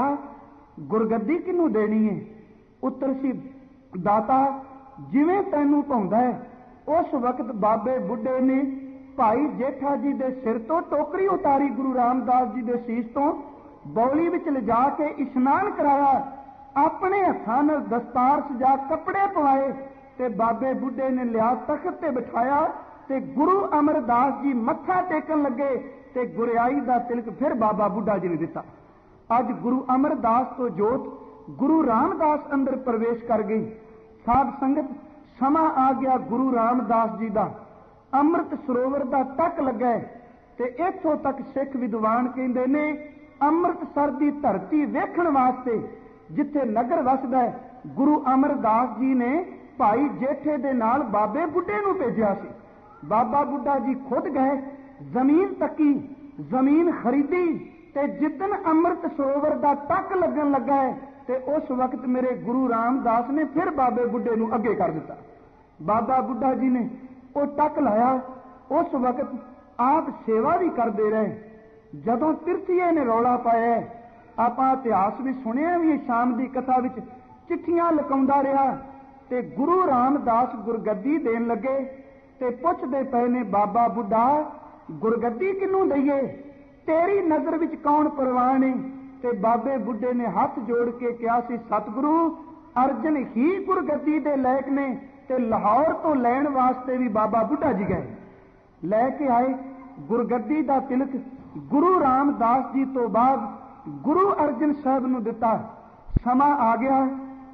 ਗੁਰਗੱਦੀ ਕਿਹਨੂੰ ਦੇਣੀ ਹੈ? ਉੱਤਰ ਸੀ, ਦਾਤਾ ਜਿਵੇਂ ਤੈਨੂੰ ਭਾਉਂਦਾ ਹੈ। ਉਸ ਵਕਤ ਬਾਬੇ ਬੁੱਢੇ ਨੇ ਭਾਈ ਜੇਠਾ ਜੀ ਦੇ ਸਿਰ ਤੋਂ ਟੋਕਰੀ ਉਤਾਰੀ, ਗੁਰੂ ਰਾਮਦਾਸ ਜੀ ਦੇ ਸੀਸ ਤੋਂ ਬੌਲੀ ਵਿੱਚ ਲਿਜਾ ਕੇ ਇਸ਼ਨਾਨ ਕਰਾਇਆ, ਆਪਣੇ ਹੱਥਾਂ ਨਾਲ ਦਸਤਾਰ ਸਜਾ ਕੱਪੜੇ ਪਵਾਏ ਤੇ ਬਾਬੇ ਬੁੱਢੇ ਨੇ ਲਿਆ ਤਖਤ ਤੇ ਬਿਠਾਇਆ ਤੇ ਗੁਰੂ ਅਮਰਦਾਸ ਜੀ ਮੱਥਾ ਟੇਕਣ ਲੱਗੇ ਤੇ ਗੁਰਿਆਈ ਦਾ ਤਿਲਕ ਫਿਰ ਬਾਬਾ ਬੁੱਢਾ ਜੀ ਨੇ ਦਿੱਤਾ। ਅੱਜ ਗੁਰੂ ਅਮਰਦਾਸ ਤੋਂ ਜੋਤ ਗੁਰੂ ਰਾਮਦਾਸ ਅੰਦਰ ਪ੍ਰਵੇਸ਼ ਕਰ ਗਈ। ਸਾਧ ਸੰਗਤ, ਸਮਾਂ ਆ ਗਿਆ ਗੁਰੂ ਰਾਮਦਾਸ ਜੀ ਦਾ ਅੰਮ੍ਰਿਤ ਸਰੋਵਰ ਦਾ ਟੱਕ ਲੱਗਾ ਤੇ ਇੱਥੋਂ ਤੱਕ ਸਿੱਖ ਵਿਦਵਾਨ ਕਹਿੰਦੇ ਨੇ ਅੰਮ੍ਰਿਤਸਰ ਦੀ ਧਰਤੀ ਵੇਖਣ ਵਾਸਤੇ ਜਿੱਥੇ ਨਗਰ ਵਸਦਾ ਗੁਰੂ ਅਮਰਦਾਸ ਜੀ ਨੇ ਭਾਈ ਜੇਠੇ ਦੇ ਨਾਲ ਬਾਬੇ ਬੁੱਢੇ ਨੂੰ ਭੇਜਿਆ ਸੀ। ਬਾਬਾ ਬੁੱਢਾ ਜੀ ਖੁਦ ਗਏ, ਜ਼ਮੀਨ ਤੱਕੀ, ਜ਼ਮੀਨ ਖਰੀਦੀ ਤੇ ਜਿੱਦਣ ਅੰਮ੍ਰਿਤ ਸਰੋਵਰ ਦਾ ਟੱਕ ਲੱਗਣ ਲੱਗਾ ਤੇ ਉਸ ਵਕਤ ਮੇਰੇ ਗੁਰੂ ਰਾਮਦਾਸ ਨੇ ਫਿਰ ਬਾਬੇ ਬੁੱਢੇ ਨੂੰ ਅੱਗੇ ਕਰ ਦਿੱਤਾ। ਬਾਬਾ ਬੁੱਢਾ ਜੀ ਨੇ ਉਹ ਟੱਕ ਲਾਇਆ। ਉਸ ਵਕਤ ਆਪ ਸੇਵਾ ਵੀ ਕਰਦੇ ਰਹੇ। ਜਦੋਂ ਤਿਰਥੀਏ ਨੇ ਰੌਲਾ ਪਾਇਆ, ਆਪਾਂ ਇਤਿਹਾਸ ਵੀ ਸੁਣਿਆ ਵੀ, ਸ਼ਾਮ ਦੀ ਕਥਾ ਵਿੱਚ ਚਿੱਠੀਆਂ ਲਕਾਉਂਦਾ ਰਿਹਾ ਤੇ ਗੁਰੂ ਰਾਮਦਾਸ ਗੁਰਗੱਦੀ ਦੇਣ ਲੱਗੇ ਤੇ ਪੁੱਛਦੇ ਪਏ ਨੇ, ਬਾਬਾ ਬੁੱਢਾ ਗੁਰਗੱਦੀ ਕਿਹਨੂੰ ਦਈਏ? ਤੇਰੀ ਨਜ਼ਰ ਵਿੱਚ ਕੌਣ ਪ੍ਰਵਾਨ ਹੈ? ਤੇ ਬਾਬੇ ਬੁੱਢੇ ਨੇ ਹੱਥ ਜੋੜ ਕੇ ਕਿਹਾ ਸੀ, ਸਤਿਗੁਰੂ ਅਰਜਨ ਹੀ ਗੁਰਗੱਦੀ ਦੇ ਲਾਇਕ ਨੇ। ਤੇ ਲਾਹੌਰ ਤੋਂ ਲੈਣ ਵਾਸਤੇ ਵੀ ਬਾਬਾ ਬੁੱਢਾ ਜੀ ਗਏ, ਲੈ ਕੇ ਆਏ। ਗੁਰਗੱਦੀ ਦਾ ਤਿਲਕ ਗੁਰੂ ਰਾਮਦਾਸ ਜੀ ਤੋਂ ਬਾਅਦ ਗੁਰੂ ਅਰਜਨ ਸਾਹਿਬ ਨੂੰ ਦਿੱਤਾ। ਸਮਾਂ ਆ ਗਿਆ,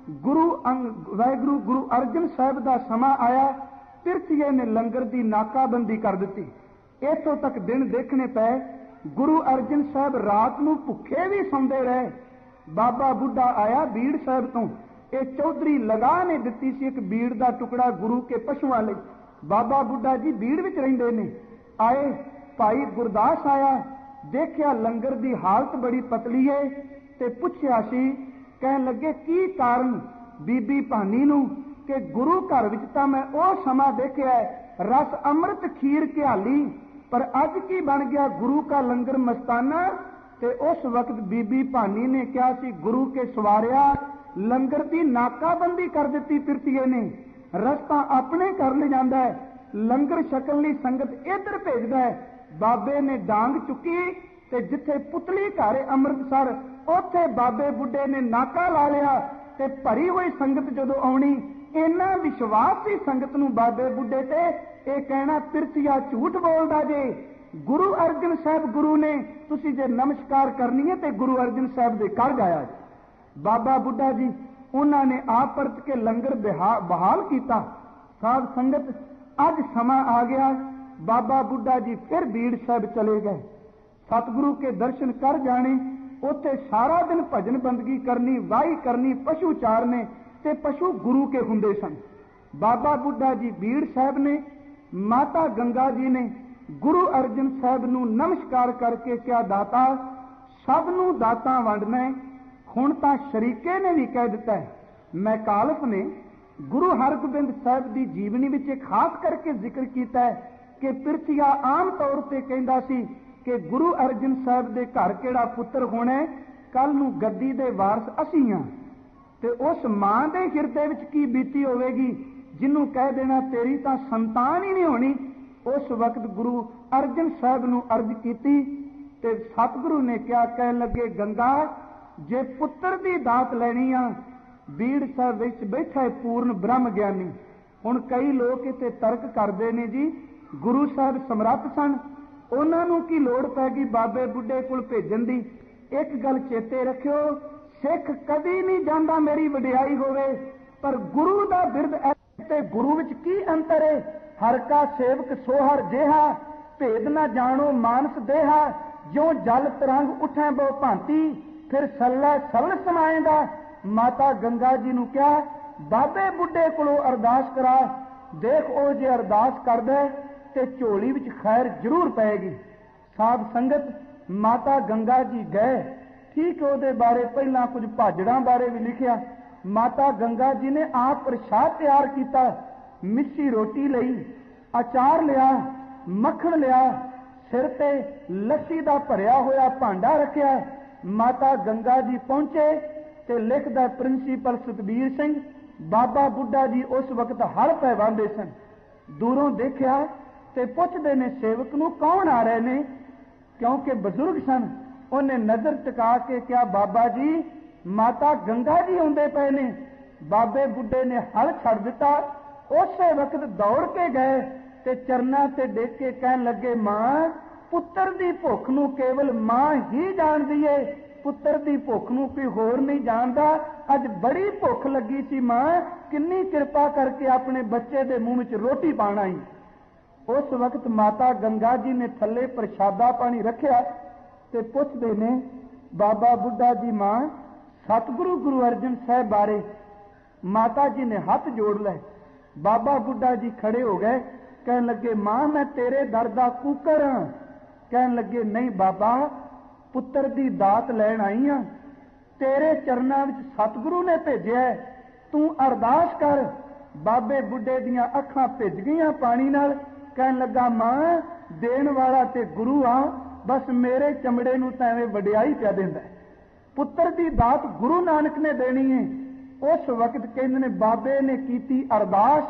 ਵਾਹਿਗੁਰੂ ਗੁਰੂ ਅਰਜਨ ਸਾਹਿਬ ਦਾ ਸਮਾਂ ਆਇਆ। ਤਿਰਥੀਏ ਨੇ ਲੰਗਰ ਦੀ ਨਾਕਾਬੰਦੀ ਕਰ ਦਿੱਤੀ। ਇੱਥੋਂ ਤੱਕ ਦਿਨ ਦੇਖਣੇ ਪਏ, ਗੁਰੂ ਅਰਜਨ ਸਾਹਿਬ ਰਾਤ ਨੂੰ ਭੁੱਖੇ ਵੀ ਸੌਂਦੇ ਰਹੇ। ਬਾਬਾ ਬੁੱਢਾ ਆਇਆ ਬੀੜ ਸਾਹਿਬ ਤੋਂ, ਇਹ ਚੌਧਰੀ ਲਗਾ ਨੇ ਦਿੱਤੀ ਸੀ ਇੱਕ ਬੀੜ ਦਾ ਟੁਕੜਾ ਗੁਰੂ ਕੇ ਪਸ਼ੂਆਂ ਲਈ। ਬਾਬਾ ਬੁੱਢਾ ਜੀ ਬੀੜ ਵਿੱਚ ਰਹਿੰਦੇ ਨੇ। ਆਏ, ਭਾਈ ਗੁਰਦਾਸ ਆਇਆ, ਦੇਖਿਆ ਲੰਗਰ ਦੀ ਹਾਲਤ ਬੜੀ ਪਤਲੀ ਹੈ ਤੇ ਪੁੱਛਿਆ ਸੀ, ਕਹਿਣ ਲੱਗੇ ਕੀ ਕਾਰਨ ਬੀਬੀ ਭਾਨੀ ਨੂੰ? ਕਿ ਗੁਰੂ ਘਰ ਵਿੱਚ ਤਾਂ ਮੈਂ ਉਹ ਸਮਾਂ ਦੇਖਿਆ ਰਸ ਅੰਮ੍ਰਿਤ ਖੀਰ ਘਿਆਲੀ, ਪਰ ਅੱਜ ਕੀ ਬਣ ਗਿਆ ਗੁਰੂ ਕਾ ਲੰਗਰ ਮਸਤਾਨਾ। ਤੇ ਉਸ ਵਕਤ ਬੀਬੀ ਭਾਨੀ ਨੇ ਕਿਹਾ ਸੀ, ਗੁਰੂ ਕੇ ਸਵਾਰਿਆ ਲੰਗਰ ਦੀ ਨਾਕਾਬੰਦੀ ਕਰ ਦਿੱਤੀ ਤਿਰਥੀਏ ਨੇ। ਰਸਤਾ ਆਪਣੇ ਕਰ ਲੈ ਜਾਂਦਾ ਹੈ, ਲੰਗਰ ਛਕਣ ਲਈ ਸੰਗਤ ਇੱਧਰ ਭੇਜਦਾ ਹੈ। ਬਾਬੇ ਨੇ ਡਾਂਗ ਚੁੱਕੀ ਤੇ ਜਿੱਥੇ ਪੁਤਲੀ ਘਰ ਅੰਮ੍ਰਿਤਸਰ, ਉੱਥੇ ਬਾਬੇ ਬੁੱਢੇ ਨੇ ਨਾਕਾ ਲਾ ਲਿਆ ਤੇ ਭਰੀ ਹੋਈ ਸੰਗਤ ਜਦੋਂ ਆਉਣੀ, ਇੰਨਾ ਵਿਸ਼ਵਾਸ ਸੀ ਸੰਗਤ ਨੂੰ ਬਾਬੇ ਬੁੱਢੇ ਤੇ, ਇਹ ਕਹਿਣਾ ਤਿਰਥੀਆ ਝੂਠ ਬੋਲਦਾ ਜੇ। ਗੁਰੂ ਅਰਜਨ ਸਾਹਿਬ ਗੁਰੂ ਨੇ, ਤੁਸੀਂ ਜੇ ਨਮਸਕਾਰ ਕਰਨੀ ਹੈ ਤੇ ਗੁਰੂ ਅਰਜਨ ਸਾਹਿਬ ਦੇ ਘਰ ਜਾਇਆ। ਬਾਬਾ ਬੁੱਢਾ ਜੀ ਉਹਨਾਂ ਨੇ ਆਪ ਪਰਤ ਕੇ ਲੰਗਰ ਬਹਾਲ ਕੀਤਾ। ਸਾਧ ਸੰਗਤ, ਅੱਜ ਸਮਾਂ ਆ ਗਿਆ, ਬਾਬਾ ਬੁੱਢਾ ਜੀ ਫਿਰ ਬੀੜ ਸਾਹਿਬ ਚਲੇ ਗਏ। ਸਤਿਗੁਰੂ ਕੇ ਦਰਸ਼ਨ ਕਰ ਜਾਣੇ, ਉੱਥੇ ਸਾਰਾ ਦਿਨ ਭਜਨ ਬੰਦਗੀ ਕਰਨੀ, ਵਾਹੀ ਕਰਨੀ, ਪਸ਼ੂ ਚਾਰਨੇ ਤੇ ਪਸ਼ੂ ਗੁਰੂ ਕੇ ਹੁੰਦੇ ਸਨ। ਬਾਬਾ ਬੁੱਢਾ ਜੀ ਬੀੜ ਸਾਹਿਬ ਨੇ, ਮਾਤਾ ਗੰਗਾ ਜੀ ਨੇ ਗੁਰੂ ਅਰਜਨ ਸਾਹਿਬ ਨੂੰ ਨਮਸਕਾਰ ਕਰਕੇ ਕਿਹਾ, ਦਾਤਾ ਸਭ ਨੂੰ ਦਾਤਾਂ ਵੰਡਣਾ। ਹੁਣ ਤਾਂ ਸ਼ਰੀਕੇ ਨੇ ਵੀ ਕਹਿ ਦਿੱਤਾ। ਮੈਂ ਕਾਲਫ ਨੇ ਗੁਰੂ ਹਰਗੋਬਿੰਦ ਸਾਹਿਬ ਦੀ ਜੀਵਨੀ ਵਿੱਚ ਇੱਕ ਖਾਸ ਕਰਕੇ ਜ਼ਿਕਰ ਕੀਤਾ ਹੈ ਕਿ ਪਿਰਥੀਆ ਆਮ ਤੌਰ ਤੇ ਕਹਿੰਦਾ ਸੀ ਕਿ ਗੁਰੂ ਅਰਜਨ ਸਾਹਿਬ ਦੇ ਘਰ ਕਿਹੜਾ ਪੁੱਤਰ ਹੋਣਾ, ਕੱਲ ਨੂੰ ਗੱਦੀ ਦੇ ਵਾਰਸ ਅਸੀਂ ਹਾਂ। ਤੇ ਉਸ ਮਾਂ ਦੇ ਹਿਰਦੇ ਵਿੱਚ ਕੀ ਬੀਤੀ ਹੋਵੇਗੀ ਜਿਹਨੂੰ ਕਹਿ ਦੇਣਾ ਤੇਰੀ ਤਾਂ ਸੰਤਾਨ ਹੀ ਨਹੀਂ ਹੋਣੀ। ਉਸ ਵਕਤ ਗੁਰੂ ਅਰਜਨ ਸਾਹਿਬ ਨੂੰ ਅਰਜ਼ ਕੀਤੀ ਤੇ ਸਤਿਗੁਰੂ ਨੇ ਕਿਹਾ, ਕਹਿਣ ਲੱਗੇ, ਗੰਗਾ ਜੇ ਪੁੱਤਰ ਦੀ ਦਾਤ ਲੈਣੀ ਆ, ਬੀੜ ਸਾਹਿਬ ਵਿੱਚ ਬੈਠਾ ਹੈ ਪੂਰਨ ਬ੍ਰਹਮ ਗਿਆਨੀ। ਹੁਣ ਕਈ ਲੋਕ ਇੱਥੇ ਤਰਕ ਕਰਦੇ ਨੇ ਜੀ ਗੁਰੂ ਸਾਹਿਬ ਸਮਰੱਥ ਸਨ, ਉਹਨਾਂ ਨੂੰ ਕੀ ਲੋੜ ਪੈ ਗਈ ਬਾਬੇ ਬੁੱਢੇ ਕੋਲ ਭੇਜਣ ਦੀ? ਇੱਕ ਗੱਲ ਚੇਤੇ ਰੱਖਿਓ, ਸਿੱਖ ਕਦੀ ਨਹੀਂ ਜਾਂਦਾ ਮੇਰੀ ਵਡਿਆਈ ਹੋਵੇ, ਪਰ ਗੁਰੂ ਦਾ ਬਿਰਦ ਤੇ ਗੁਰੂ ਵਿੱਚ ਕੀ ਅੰਤਰ ਹੈ? ਹਰ ਕਾ ਸੇਵਕ ਸੋਹਰ ਜਿਹਾ, ਭੇਦ ਨਾ ਜਾਣੋ ਮਾਨਸ ਦੇਹਾ, ਜਿਉ ਜਲ ਤਰੰਗ ਉਠੈ ਬੋ ਭਾਂਤੀ, ਫਿਰ ਸੱਲੇ ਸਰਲ ਸਮਾਏਗਾ। ਮਾਤਾ ਗੰਗਾ ਜੀ ਨੂੰ ਕਿਹਾ ਬਾਬੇ ਬੁੱਢੇ ਕੋਲੋਂ ਅਰਦਾਸ ਕਰਾ, ਦੇਖ ਉਹ ਜੇ ਅਰਦਾਸ ਕਰਦਾ ਤੇ ਝੋਲੀ ਵਿੱਚ ਖੈਰ ਜ਼ਰੂਰ ਪਏਗੀ। ਸਾਧ ਸੰਗਤ ਮਾਤਾ ਗੰਗਾ ਜੀ ਗਏ। ਠੀਕ ਉਹਦੇ ਬਾਰੇ ਪਹਿਲਾਂ ਕੁਝ ਭਾਜੜਾਂ ਬਾਰੇ ਵੀ ਲਿਖਿਆ। ਮਾਤਾ ਗੰਗਾ ਜੀ ਨੇ ਆਪ ਪ੍ਰਸ਼ਾਦ ਤਿਆਰ ਕੀਤਾ, ਮਿੱਸੀ ਰੋਟੀ ਲਈ, ਅਚਾਰ ਲਿਆ, ਮੱਖਣ ਲਿਆ, ਸਿਰ ਤੇ ਲੱਸੀ ਦਾ ਭਰਿਆ ਹੋਇਆ ਭਾਂਡਾ ਰੱਖਿਆ। ਮਾਤਾ ਗੰਗਾ ਜੀ ਪਹੁੰਚੇ ਤੇ ਲਿਖਦਾ ਪ੍ਰਿੰਸੀਪਲ ਸੁਖਬੀਰ ਸਿੰਘ, ਬਾਬਾ ਬੁੱਢਾ ਜੀ ਉਸ ਵਕਤ ਹਲ ਪੈ ਵਾਂਦੇ ਸਨ। ਦੂਰੋਂ ਦੇਖਿਆ ਤੇ ਪੁੱਛਦੇ ਨੇ ਸੇਵਕ ਨੂੰ, ਕੌਣ ਆ ਰਹੇ ਨੇ? ਕਿਉਂਕਿ ਬਜ਼ੁਰਗ ਸਨ। ਉਹਨੇ ਨਜ਼ਰ ਟਿਕਾ ਕੇ ਕਿਹਾ, ਬਾਬਾ ਜੀ ਮਾਤਾ ਗੰਗਾ ਜੀ ਆਉਂਦੇ ਪਏ ਨੇ। ਬਾਬੇ ਬੁੱਢੇ ਨੇ ਹਲ ਛੱਡ ਦਿੱਤਾ, ਉਸੇ ਵਕਤ ਦੌੜ ਕੇ ਗਏ ਤੇ ਚਰਨਾਂ ਤੇ ਡੇਕ ਕੇ ਕਹਿਣ ਲੱਗੇ, ਮਾਂ ਪੁੱਤਰ ਦੀ ਭੁੱਖ ਨੂੰ ਕੇਵਲ ਮਾਂ ਹੀ ਜਾਣਦੀ ਏ, ਪੁੱਤਰ ਦੀ ਭੁੱਖ ਨੂੰ ਕੋਈ ਹੋਰ ਨਹੀਂ ਜਾਣਦਾ। ਅੱਜ ਬੜੀ ਭੁੱਖ ਲੱਗੀ ਸੀ ਮਾਂ, ਕਿੰਨੀ ਕਿਰਪਾ ਕਰਕੇ ਆਪਣੇ ਬੱਚੇ ਦੇ ਮੂੰਹ ਵਿੱਚ ਰੋਟੀ ਪਾਣਾ ਹੀ। ਉਸ ਵਕਤ ਮਾਤਾ ਗੰਗਾ ਜੀ ਨੇ ਥੱਲੇ ਪ੍ਰਸ਼ਾਦਾ ਪਾਣੀ ਰੱਖਿਆ ਤੇ ਪੁੱਛਦੇ ਨੇ, ਬਾਬਾ ਬੁੱਢਾ ਜੀ ਮਾਂ ਸਤਿਗੁਰੂ ਗੁਰੂ ਅਰਜਨ ਸਾਹਿਬ ਬਾਰੇ। ਮਾਤਾ ਜੀ ਨੇ ਹੱਥ ਜੋੜ ਲਏ। ਬਾਬਾ ਬੁੱਢਾ ਜੀ ਖੜੇ ਹੋ ਗਏ, ਕਹਿਣ ਲੱਗੇ, ਮਾਂ ਮੈਂ ਤੇਰੇ ਦਰ ਦਾ ਕੂਕਰ ਹਾਂ। ਕਹਿਣ ਲੱਗੇ, ਨਹੀਂ ਬਾਬਾ, ਪੁੱਤਰ ਦੀ ਦਾਤ ਲੈਣ ਆਈ ਹਾਂ, ਤੇਰੇ ਚਰਨਾਂ ਵਿੱਚ ਸਤਿਗੁਰੂ ਨੇ ਭੇਜਿਆ, ਤੂੰ ਅਰਦਾਸ ਕਰ। ਬਾਬੇ ਬੁੱਢੇ ਦੀਆਂ ਅੱਖਾਂ ਭਿੱਜ ਗਈਆਂ ਪਾਣੀ ਨਾਲ। ਕਹਿਣ ਲੱਗਾ, ਮਾਂ ਦੇਣ ਵਾਲਾ ਤੇ ਗੁਰੂ ਆ, ਬਸ ਮੇਰੇ ਚਮੜੇ ਨੂੰ ਤਾਂ ਐਵੇਂ ਵਡਿਆਈ ਪਿਆ ਦਿੰਦਾ। ਪੁੱਤਰ ਦੀ ਦਾਤ ਗੁਰੂ ਨਾਨਕ ਨੇ ਦੇਣੀ ਹੈ। ਉਸ ਵਕਤ ਕਹਿੰਦੇ ਨੇ ਬਾਬੇ ਨੇ ਕੀਤੀ ਅਰਦਾਸ।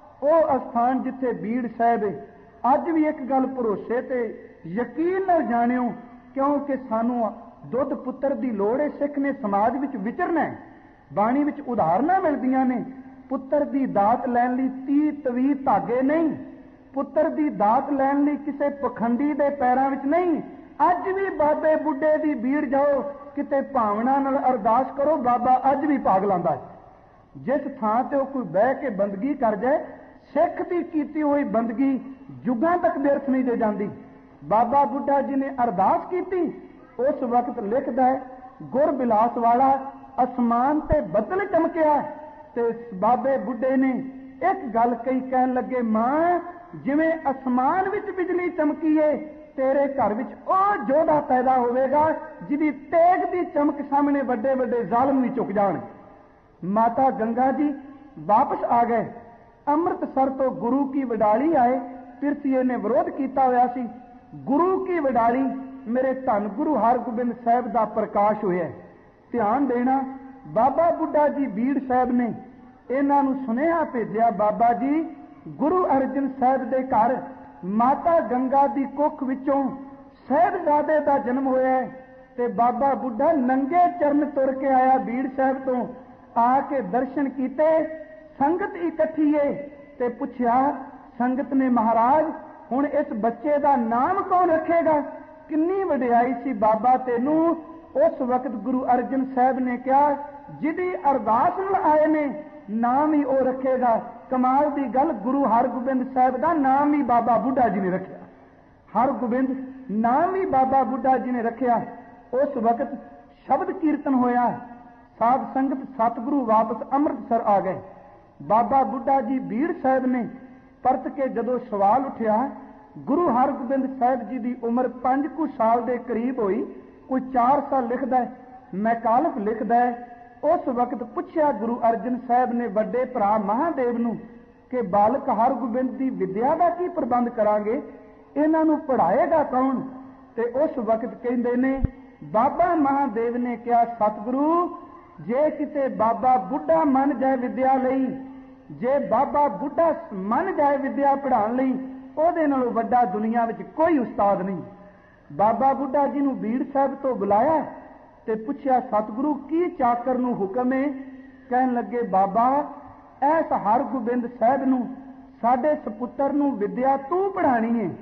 ਉਹ ਅਸਥਾਨ ਜਿੱਥੇ ਬੀੜ ਸਾਹਿਬ ਹੈ, ਅੱਜ ਵੀ ਇੱਕ ਗੱਲ ਭਰੋਸੇ ਤੇ ਯਕੀਨ ਨਾਲ ਜਾਣਿਓ, ਕਿਉਂਕਿ ਸਾਨੂੰ ਦੁੱਧ ਪੁੱਤਰ ਦੀ ਲੋੜ ਹੈ। ਸਿੱਖ ਨੇ ਸਮਾਜ ਵਿੱਚ ਵਿਚਰਨਾ। ਬਾਣੀ ਵਿੱਚ ਉਦਾਹਰਨਾਂ ਮਿਲਦੀਆਂ ਨੇ। ਪੁੱਤਰ ਦੀ ਦਾਤ ਲੈਣ ਲਈ 30 ਤਵੀ ਧਾਗੇ ਨਹੀਂ, ਪੁੱਤਰ ਦੀ ਦਾਤ ਲੈਣ ਲਈ ਕਿਸੇ ਪਖੰਡੀ ਦੇ ਪੈਰਾਂ ਵਿੱਚ ਨਹੀਂ। ਅੱਜ ਵੀ ਬਾਬੇ ਬੁੱਢੇ ਦੀ ਬੀੜ ਜਾਓ, ਕਿਤੇ ਭਾਵਨਾ ਨਾਲ ਅਰਦਾਸ ਕਰੋ, ਬਾਬਾ ਅੱਜ ਵੀ ਭਾਗ ਲਾਂਦਾ ਹੈ। ਜਿਸ ਥਾਂ ਤੇ ਉਹ ਕੋਈ ਬਹਿ ਕੇ ਬੰਦਗੀ ਕਰ ਜਾਏ, ਸਿੱਖ ਦੀ ਕੀਤੀ ਹੋਈ ਬੰਦਗੀ ਯੁੱਗਾਂ ਤੱਕ ਵਿਅਰਥ ਨਹੀਂ ਦੇ ਜਾਂਦੀ। ਬਾਬਾ ਬੁੱਢਾ ਜੀ ਨੇ ਅਰਦਾਸ ਕੀਤੀ। ਉਸ ਵਕਤ ਲਿਖਦਾ ਹੈ, ਗੁਰ ਬਿਲਾਸ ਵਾਲਾ ਅਸਮਾਨ ਤੇ ਬੱਦਲ ਚਮਕਿਆ ਤੇ ਬਾਬੇ ਬੁੱਢੇ ਨੇ ਇੱਕ ਗੱਲ ਕਹੀ। ਕਹਿਣ ਲੱਗੇ, ਮਾਂ ਜਿਵੇਂ ਅਸਮਾਨ ਵਿੱਚ ਬਿਜਲੀ ਚਮਕੀ ਏ, ਤੇਰੇ ਘਰ ਵਿੱਚ ਉਹ ਯੋਧਾ ਪੈਦਾ ਹੋਵੇਗਾ ਜਿਹਦੀ ਤੇਗ ਦੀ ਚਮਕ ਸਾਹਮਣੇ ਵੱਡੇ ਵੱਡੇ ਜ਼ਾਲਮ ਵੀ ਝੁਕ ਜਾਣ। ਮਾਤਾ ਗੰਗਾ ਜੀ ਵਾਪਸ ਆ ਗਏ। ਅੰਮ੍ਰਿਤਸਰ ਤੋਂ ਗੁਰੂ ਕੀ ਵਡਾਲੀ ਆਏ। ਪਿਰਥੀਏ ਨੇ ਵਿਰੋਧ ਕੀਤਾ ਹੋਇਆ ਸੀ। ਗੁਰੂ ਕੀ ਵਡਾਲੀ ਮੇਰੇ ਧੰਨ ਗੁਰੂ ਹਰਗੋਬਿੰਦ ਸਾਹਿਬ ਦਾ ਪ੍ਰਕਾਸ਼ ਹੋਇਆ। ਧਿਆਨ ਦੇਣਾ, ਬਾਬਾ ਬੁੱਢਾ ਜੀ ਬੀੜ ਸਾਹਿਬ ਨੇ ਇਹਨਾਂ ਨੂੰ ਸੁਨੇਹਾ ਭੇਜਿਆ, ਬਾਬਾ ਜੀ ਗੁਰੂ ਅਰਜਨ ਸਾਹਿਬ ਦੇ ਘਰ ਮਾਤਾ ਗੰਗਾ ਦੀ ਕੁੱਖ ਵਿੱਚੋਂ ਸਾਹਿਬਜ਼ਾਦੇ ਦਾ ਜਨਮ ਹੋਇਆ ਤੇ ਬਾਬਾ ਬੁੱਢਾ ਨੰਗੇ ਚਰਨ ਤੁਰ ਕੇ ਆਇਆ ਬੀੜ ਸਾਹਿਬ ਤੋਂ। ਆ ਕੇ ਦਰਸ਼ਨ ਕੀਤੇ, ਸੰਗਤ ਇਕੱਠੀ ਏ ਤੇ ਪੁੱਛਿਆ ਸੰਗਤ ਨੇ, ਮਹਾਰਾਜ ਹੁਣ ਇਸ ਬੱਚੇ ਦਾ ਨਾਮ ਕੌਣ ਰੱਖੇਗਾ? ਕਿੰਨੀ ਵਡਿਆਈ ਸੀ ਬਾਬਾ ਤੈਨੂੰ। ਉਸ ਵਕਤ ਗੁਰੂ ਅਰਜਨ ਸਾਹਿਬ ਨੇ ਕਿਹਾ, ਜਿਹਦੀ ਅਰਦਾਸ ਨਾਲ ਆਏ ਨੇ ਨਾਮ ਹੀ ਉਹ ਰੱਖੇਗਾ। ਕਮਾਲ ਦੀ ਗੱਲ, ਗੁਰੂ ਹਰਗੋਬਿੰਦ ਸਾਹਿਬ ਦਾ ਨਾਮ ਹੀ ਬਾਬਾ ਬੁੱਢਾ ਜੀ ਨੇ ਰੱਖਿਆ। ਹਰਗੋਬਿੰਦ ਨਾਮ ਹੀ ਬਾਬਾ ਬੁੱਢਾ ਜੀ ਨੇ ਰੱਖਿਆ। ਉਸ ਵਕਤ ਸ਼ਬਦ ਕੀਰਤਨ ਹੋਇਆ। ਸਾਧ ਸੰਗਤ ਸਤਿਗੁਰੂ ਵਾਪਸ ਅੰਮ੍ਰਿਤਸਰ ਆ ਗਏ। ਬਾਬਾ ਬੁੱਢਾ ਜੀ ਬੀੜ ਸਾਹਿਬ ਨੇ ਪਰਤ ਕੇ ਜਦੋਂ ਸਵਾਲ ਉੱਠਿਆ, ਗੁਰੂ ਹਰਗੋਬਿੰਦ ਸਾਹਿਬ ਜੀ ਦੀ ਉਮਰ 5 ਕੁ ਸਾਲ ਦੇ ਕਰੀਬ ਹੋਈ, ਕੋਈ 4 ਸਾਲ ਲਿਖਦਾ ਹੈ, ਮੈਕਾਲਫ ਲਿਖਦਾ ਹੈ। ਉਸ ਵਕਤ ਪੁੱਛਿਆ ਗੁਰੂ ਅਰਜਨ ਸਾਹਿਬ ਨੇ ਵੱਡੇ ਭਰਾ ਮਹਾਦੇਵ ਨੂੰ ਕਿ ਬਾਲਕ ਹਰਗੋਬਿੰਦ ਦੀ ਵਿਦਿਆ ਦਾ ਕੀ ਪ੍ਰਬੰਧ ਕਰਾਂਗੇ, ਇਹਨਾਂ ਨੂੰ ਪੜ੍ਹਾਏਗਾ ਕੌਣ? ਤੇ ਉਸ ਵਕਤ ਕਹਿੰਦੇ ਨੇ ਬਾਬਾ ਮਹਾਦੇਵ ਨੇ ਕਿਹਾ, ਸਤਿਗੁਰੂ ਜੇ ਕਿਤੇ ਬਾਬਾ ਬੁੱਢਾ ਮੰਨ ਜਾਏ ਵਿਦਿਆ ਲਈ, ਜੇ ਬਾਬਾ ਬੁੱਢਾ ਮੰਨ ਜਾਏ ਵਿਦਿਆ ਪੜ੍ਹਾਉਣ ਲਈ, ਉਹਦੇ ਨਾਲੋਂ ਵੱਡਾ ਦੁਨੀਆ ਵਿੱਚ ਕੋਈ ਉਸਤਾਦ ਨਹੀਂ। ਬਾਬਾ ਬੁੱਢਾ ਜੀ ਨੂੰ ਬੀੜ ਸਾਹਿਬ ਤੋਂ ਬੁਲਾਇਆ ਤੇ ਪੁੱਛਿਆ, ਸਤਿਗੁਰੂ ਕੀ ਚਾਕਰ ਨੂੰ ਹੁਕਮ ਹੈ? ਕਹਿਣ ਲੱਗੇ, ਬਾਬਾ ਐਸ ਹਰਗੋਬਿੰਦ ਸਾਹਿਬ ਨੂੰ, ਸਾਡੇ ਸਪੁੱਤਰ ਨੂੰ ਵਿਦਿਆ ਤੂੰ ਪੜ੍ਹਾਣੀ ਹੈ।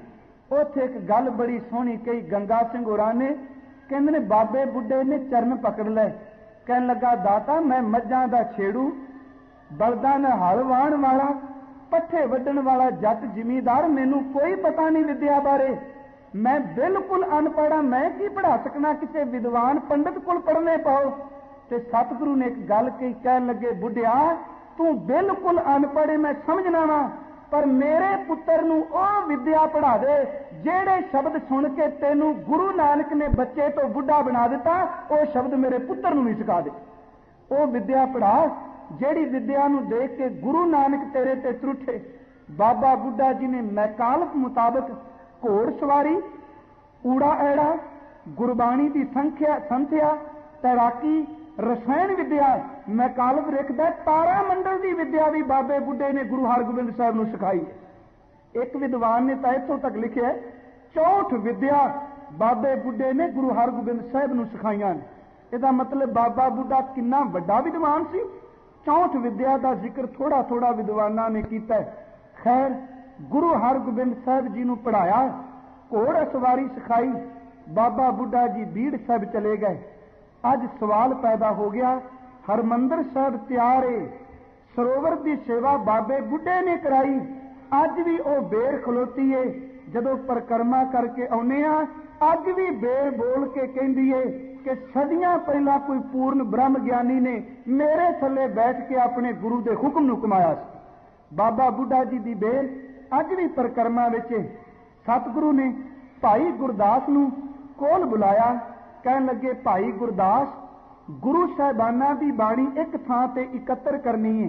ਉੱਥੇ ਇੱਕ ਗੱਲ ਬੜੀ ਸੋਹਣੀ ਕਹੀ ਗੰਗਾ ਸਿੰਘ ਹੋਰਾਂ ਨੇ। ਕਹਿੰਦੇ ਨੇ ਬਾਬੇ ਬੁੱਢੇ ਨੇ ਚਰਨ ਪਕੜ ਲਏ, ਕਹਿਣ ਲੱਗਾ ਦਾਤਾ ਮੈਂ ਮੱਝਾਂ ਦਾ ਛੇੜੂ, ਬਲਦਾਂ ਨਾਲ ਹਲ ਵਾਹਣ ਵਾਲਾ, ਪੱਠੇ ਵੱਢਣ ਵਾਲਾ ਜੱਟ ਜ਼ਿਮੀਂਦਾਰ, ਮੈਨੂੰ ਕੋਈ ਪਤਾ ਨਹੀਂ ਵਿਦਿਆ ਬਾਰੇ, ਮੈਂ ਬਿਲਕੁਲ ਅਨਪੜ੍ਹ ਹਾਂ, ਮੈਂ ਕੀ ਪੜ੍ਹਾ ਸਕਣਾ, ਕਿਸੇ ਵਿਦਵਾਨ ਪੰਡਤ ਕੋਲ ਪੜ੍ਹਨੇ ਪਾਓ। ਤੇ ਸਤਿਗੁਰੂ ਨੇ ਇੱਕ ਗੱਲ ਕਹੀ, ਕਹਿਣ ਲੱਗੇ ਬੁੱਢਿਆ ਤੂੰ ਬਿਲਕੁਲ ਅਨਪੜ੍ਹ, ਮੈਂ ਸਮਝਣਾ ਵਾ, ਪਰ ਮੇਰੇ ਪੁੱਤਰ ਨੂੰ ਉਹ ਵਿਦਿਆ ਪੜ੍ਹਾ ਦੇ ਜਿਹੜੇ ਸ਼ਬਦ ਸੁਣ ਕੇ ਤੈਨੂੰ ਗੁਰੂ ਨਾਨਕ ਨੇ ਬੱਚੇ ਤੋਂ ਬੁੱਢਾ ਬਣਾ ਦਿੱਤਾ, ਉਹ ਸ਼ਬਦ ਮੇਰੇ ਪੁੱਤਰ ਨੂੰ ਵੀ ਸਿਖਾ ਦੇ। ਉਹ ਵਿਦਿਆ ਪੜ੍ਹਾ ਜਿਹੜੀ ਵਿਦਿਆ ਨੂੰ ਦੇਖ ਕੇ ਗੁਰੂ ਨਾਨਕ ਤੇਰੇ ਤੇ ਤਰੁੱਠੇ। ਬਾਬਾ ਬੁੱਢਾ ਜੀ ਨੇ ਮੈਕਾਲਪ ਮੁਤਾਬਕ ਘੋੜ ਸਵਾਰੀ, ਊੜਾ ਐੜਾ, ਗੁਰਬਾਣੀ ਦੀ ਸੰਥਿਆ, ਤੈਰਾਕੀ, ਰਸਾਇਣ ਵਿਦਿਆ, ਮੈਕਾਲਪ ਲਿਖਦਾ ਤਾਰਾ ਮੰਡਲ ਦੀ ਵਿਦਿਆ ਵੀ ਬਾਬੇ ਬੁੱਢੇ ਨੇ ਗੁਰੂ ਹਰਗੋਬਿੰਦ ਸਾਹਿਬ ਨੂੰ ਸਿਖਾਈ। ਇੱਕ ਵਿਦਵਾਨ ਨੇ ਤਾਂ ਇੱਥੋਂ ਤੱਕ ਲਿਖਿਆ 64 ਵਿਦਿਆ ਬਾਬੇ ਬੁੱਢੇ ਨੇ ਗੁਰੂ ਹਰਗੋਬਿੰਦ ਸਾਹਿਬ ਨੂੰ ਸਿਖਾਈਆਂ ਨੇ। ਇਹਦਾ ਮਤਲਬ ਬਾਬਾ ਬੁੱਢਾ ਕਿੰਨਾ ਵੱਡਾ ਵਿਦਵਾਨ ਸੀ। 64 ਵਿਦਿਆ ਦਾ ਜ਼ਿਕਰ ਥੋੜਾ ਥੋੜਾ ਵਿਦਵਾਨਾਂ ਨੇ ਕੀਤਾ। ਖੈਰ ਗੁਰੂ ਹਰਗੋਬਿੰਦ ਸਾਹਿਬ ਜੀ ਨੂੰ ਪੜ੍ਹਾਇਆ, ਘੋੜ ਸਵਾਰੀ ਸਿਖਾਈ, ਬਾਬਾ ਬੁੱਢਾ ਜੀ ਬੀੜ ਸਾਹਿਬ ਚਲੇ ਗਏ। ਅੱਜ ਸਵਾਲ ਪੈਦਾ ਹੋ ਗਿਆ, ਹਰਮੰਦਰ ਸਾਹਿਬ ਤਿਆਰ ਏ, ਸਰੋਵਰ ਦੀ ਸੇਵਾ ਬਾਬੇ ਬੁੱਢੇ ਨੇ ਕਰਾਈ, ਅੱਜ ਵੀ ਉਹ ਬੇਰ ਖਲੋਤੀ ਏ, ਜਦੋਂ ਪਰਿਕਰਮਾ ਕਰਕੇ ਆਉਨੇ ਆ ਅੱਜ ਵੀ ਬੇਰ ਬੋਲ ਕੇ ਕਹਿੰਦੀ ਏ ਕਿ ਸਦੀਆਂ ਪਹਿਲਾਂ ਕੋਈ ਪੂਰਨ ਬ੍ਰਹਮ ਗਿਆਨੀ ਨੇ ਮੇਰੇ ਥੱਲੇ ਬੈਠ ਕੇ ਆਪਣੇ ਗੁਰੂ ਦੇ ਹੁਕਮ ਨੂੰ ਕਮਾਇਆ ਸੀ। ਬਾਬਾ ਬੁੱਢਾ ਜੀ ਦੀ ਬੇਰ ਅੱਜ ਵੀ ਪਰਿਕਰਮਾ ਵਿੱਚ। ਸਤਿਗੁਰੂ ਨੇ ਭਾਈ ਗੁਰਦਾਸ ਨੂੰ ਕੋਲ ਬੁਲਾਇਆ, ਕਹਿਣ ਲੱਗੇ ਭਾਈ ਗੁਰਦਾਸ, ਗੁਰੂ ਸਾਹਿਬਾਨਾਂ ਦੀ ਬਾਣੀ ਇੱਕ ਥਾਂ ਤੇ ਇਕੱਤਰ ਕਰਨੀ ਹੈ,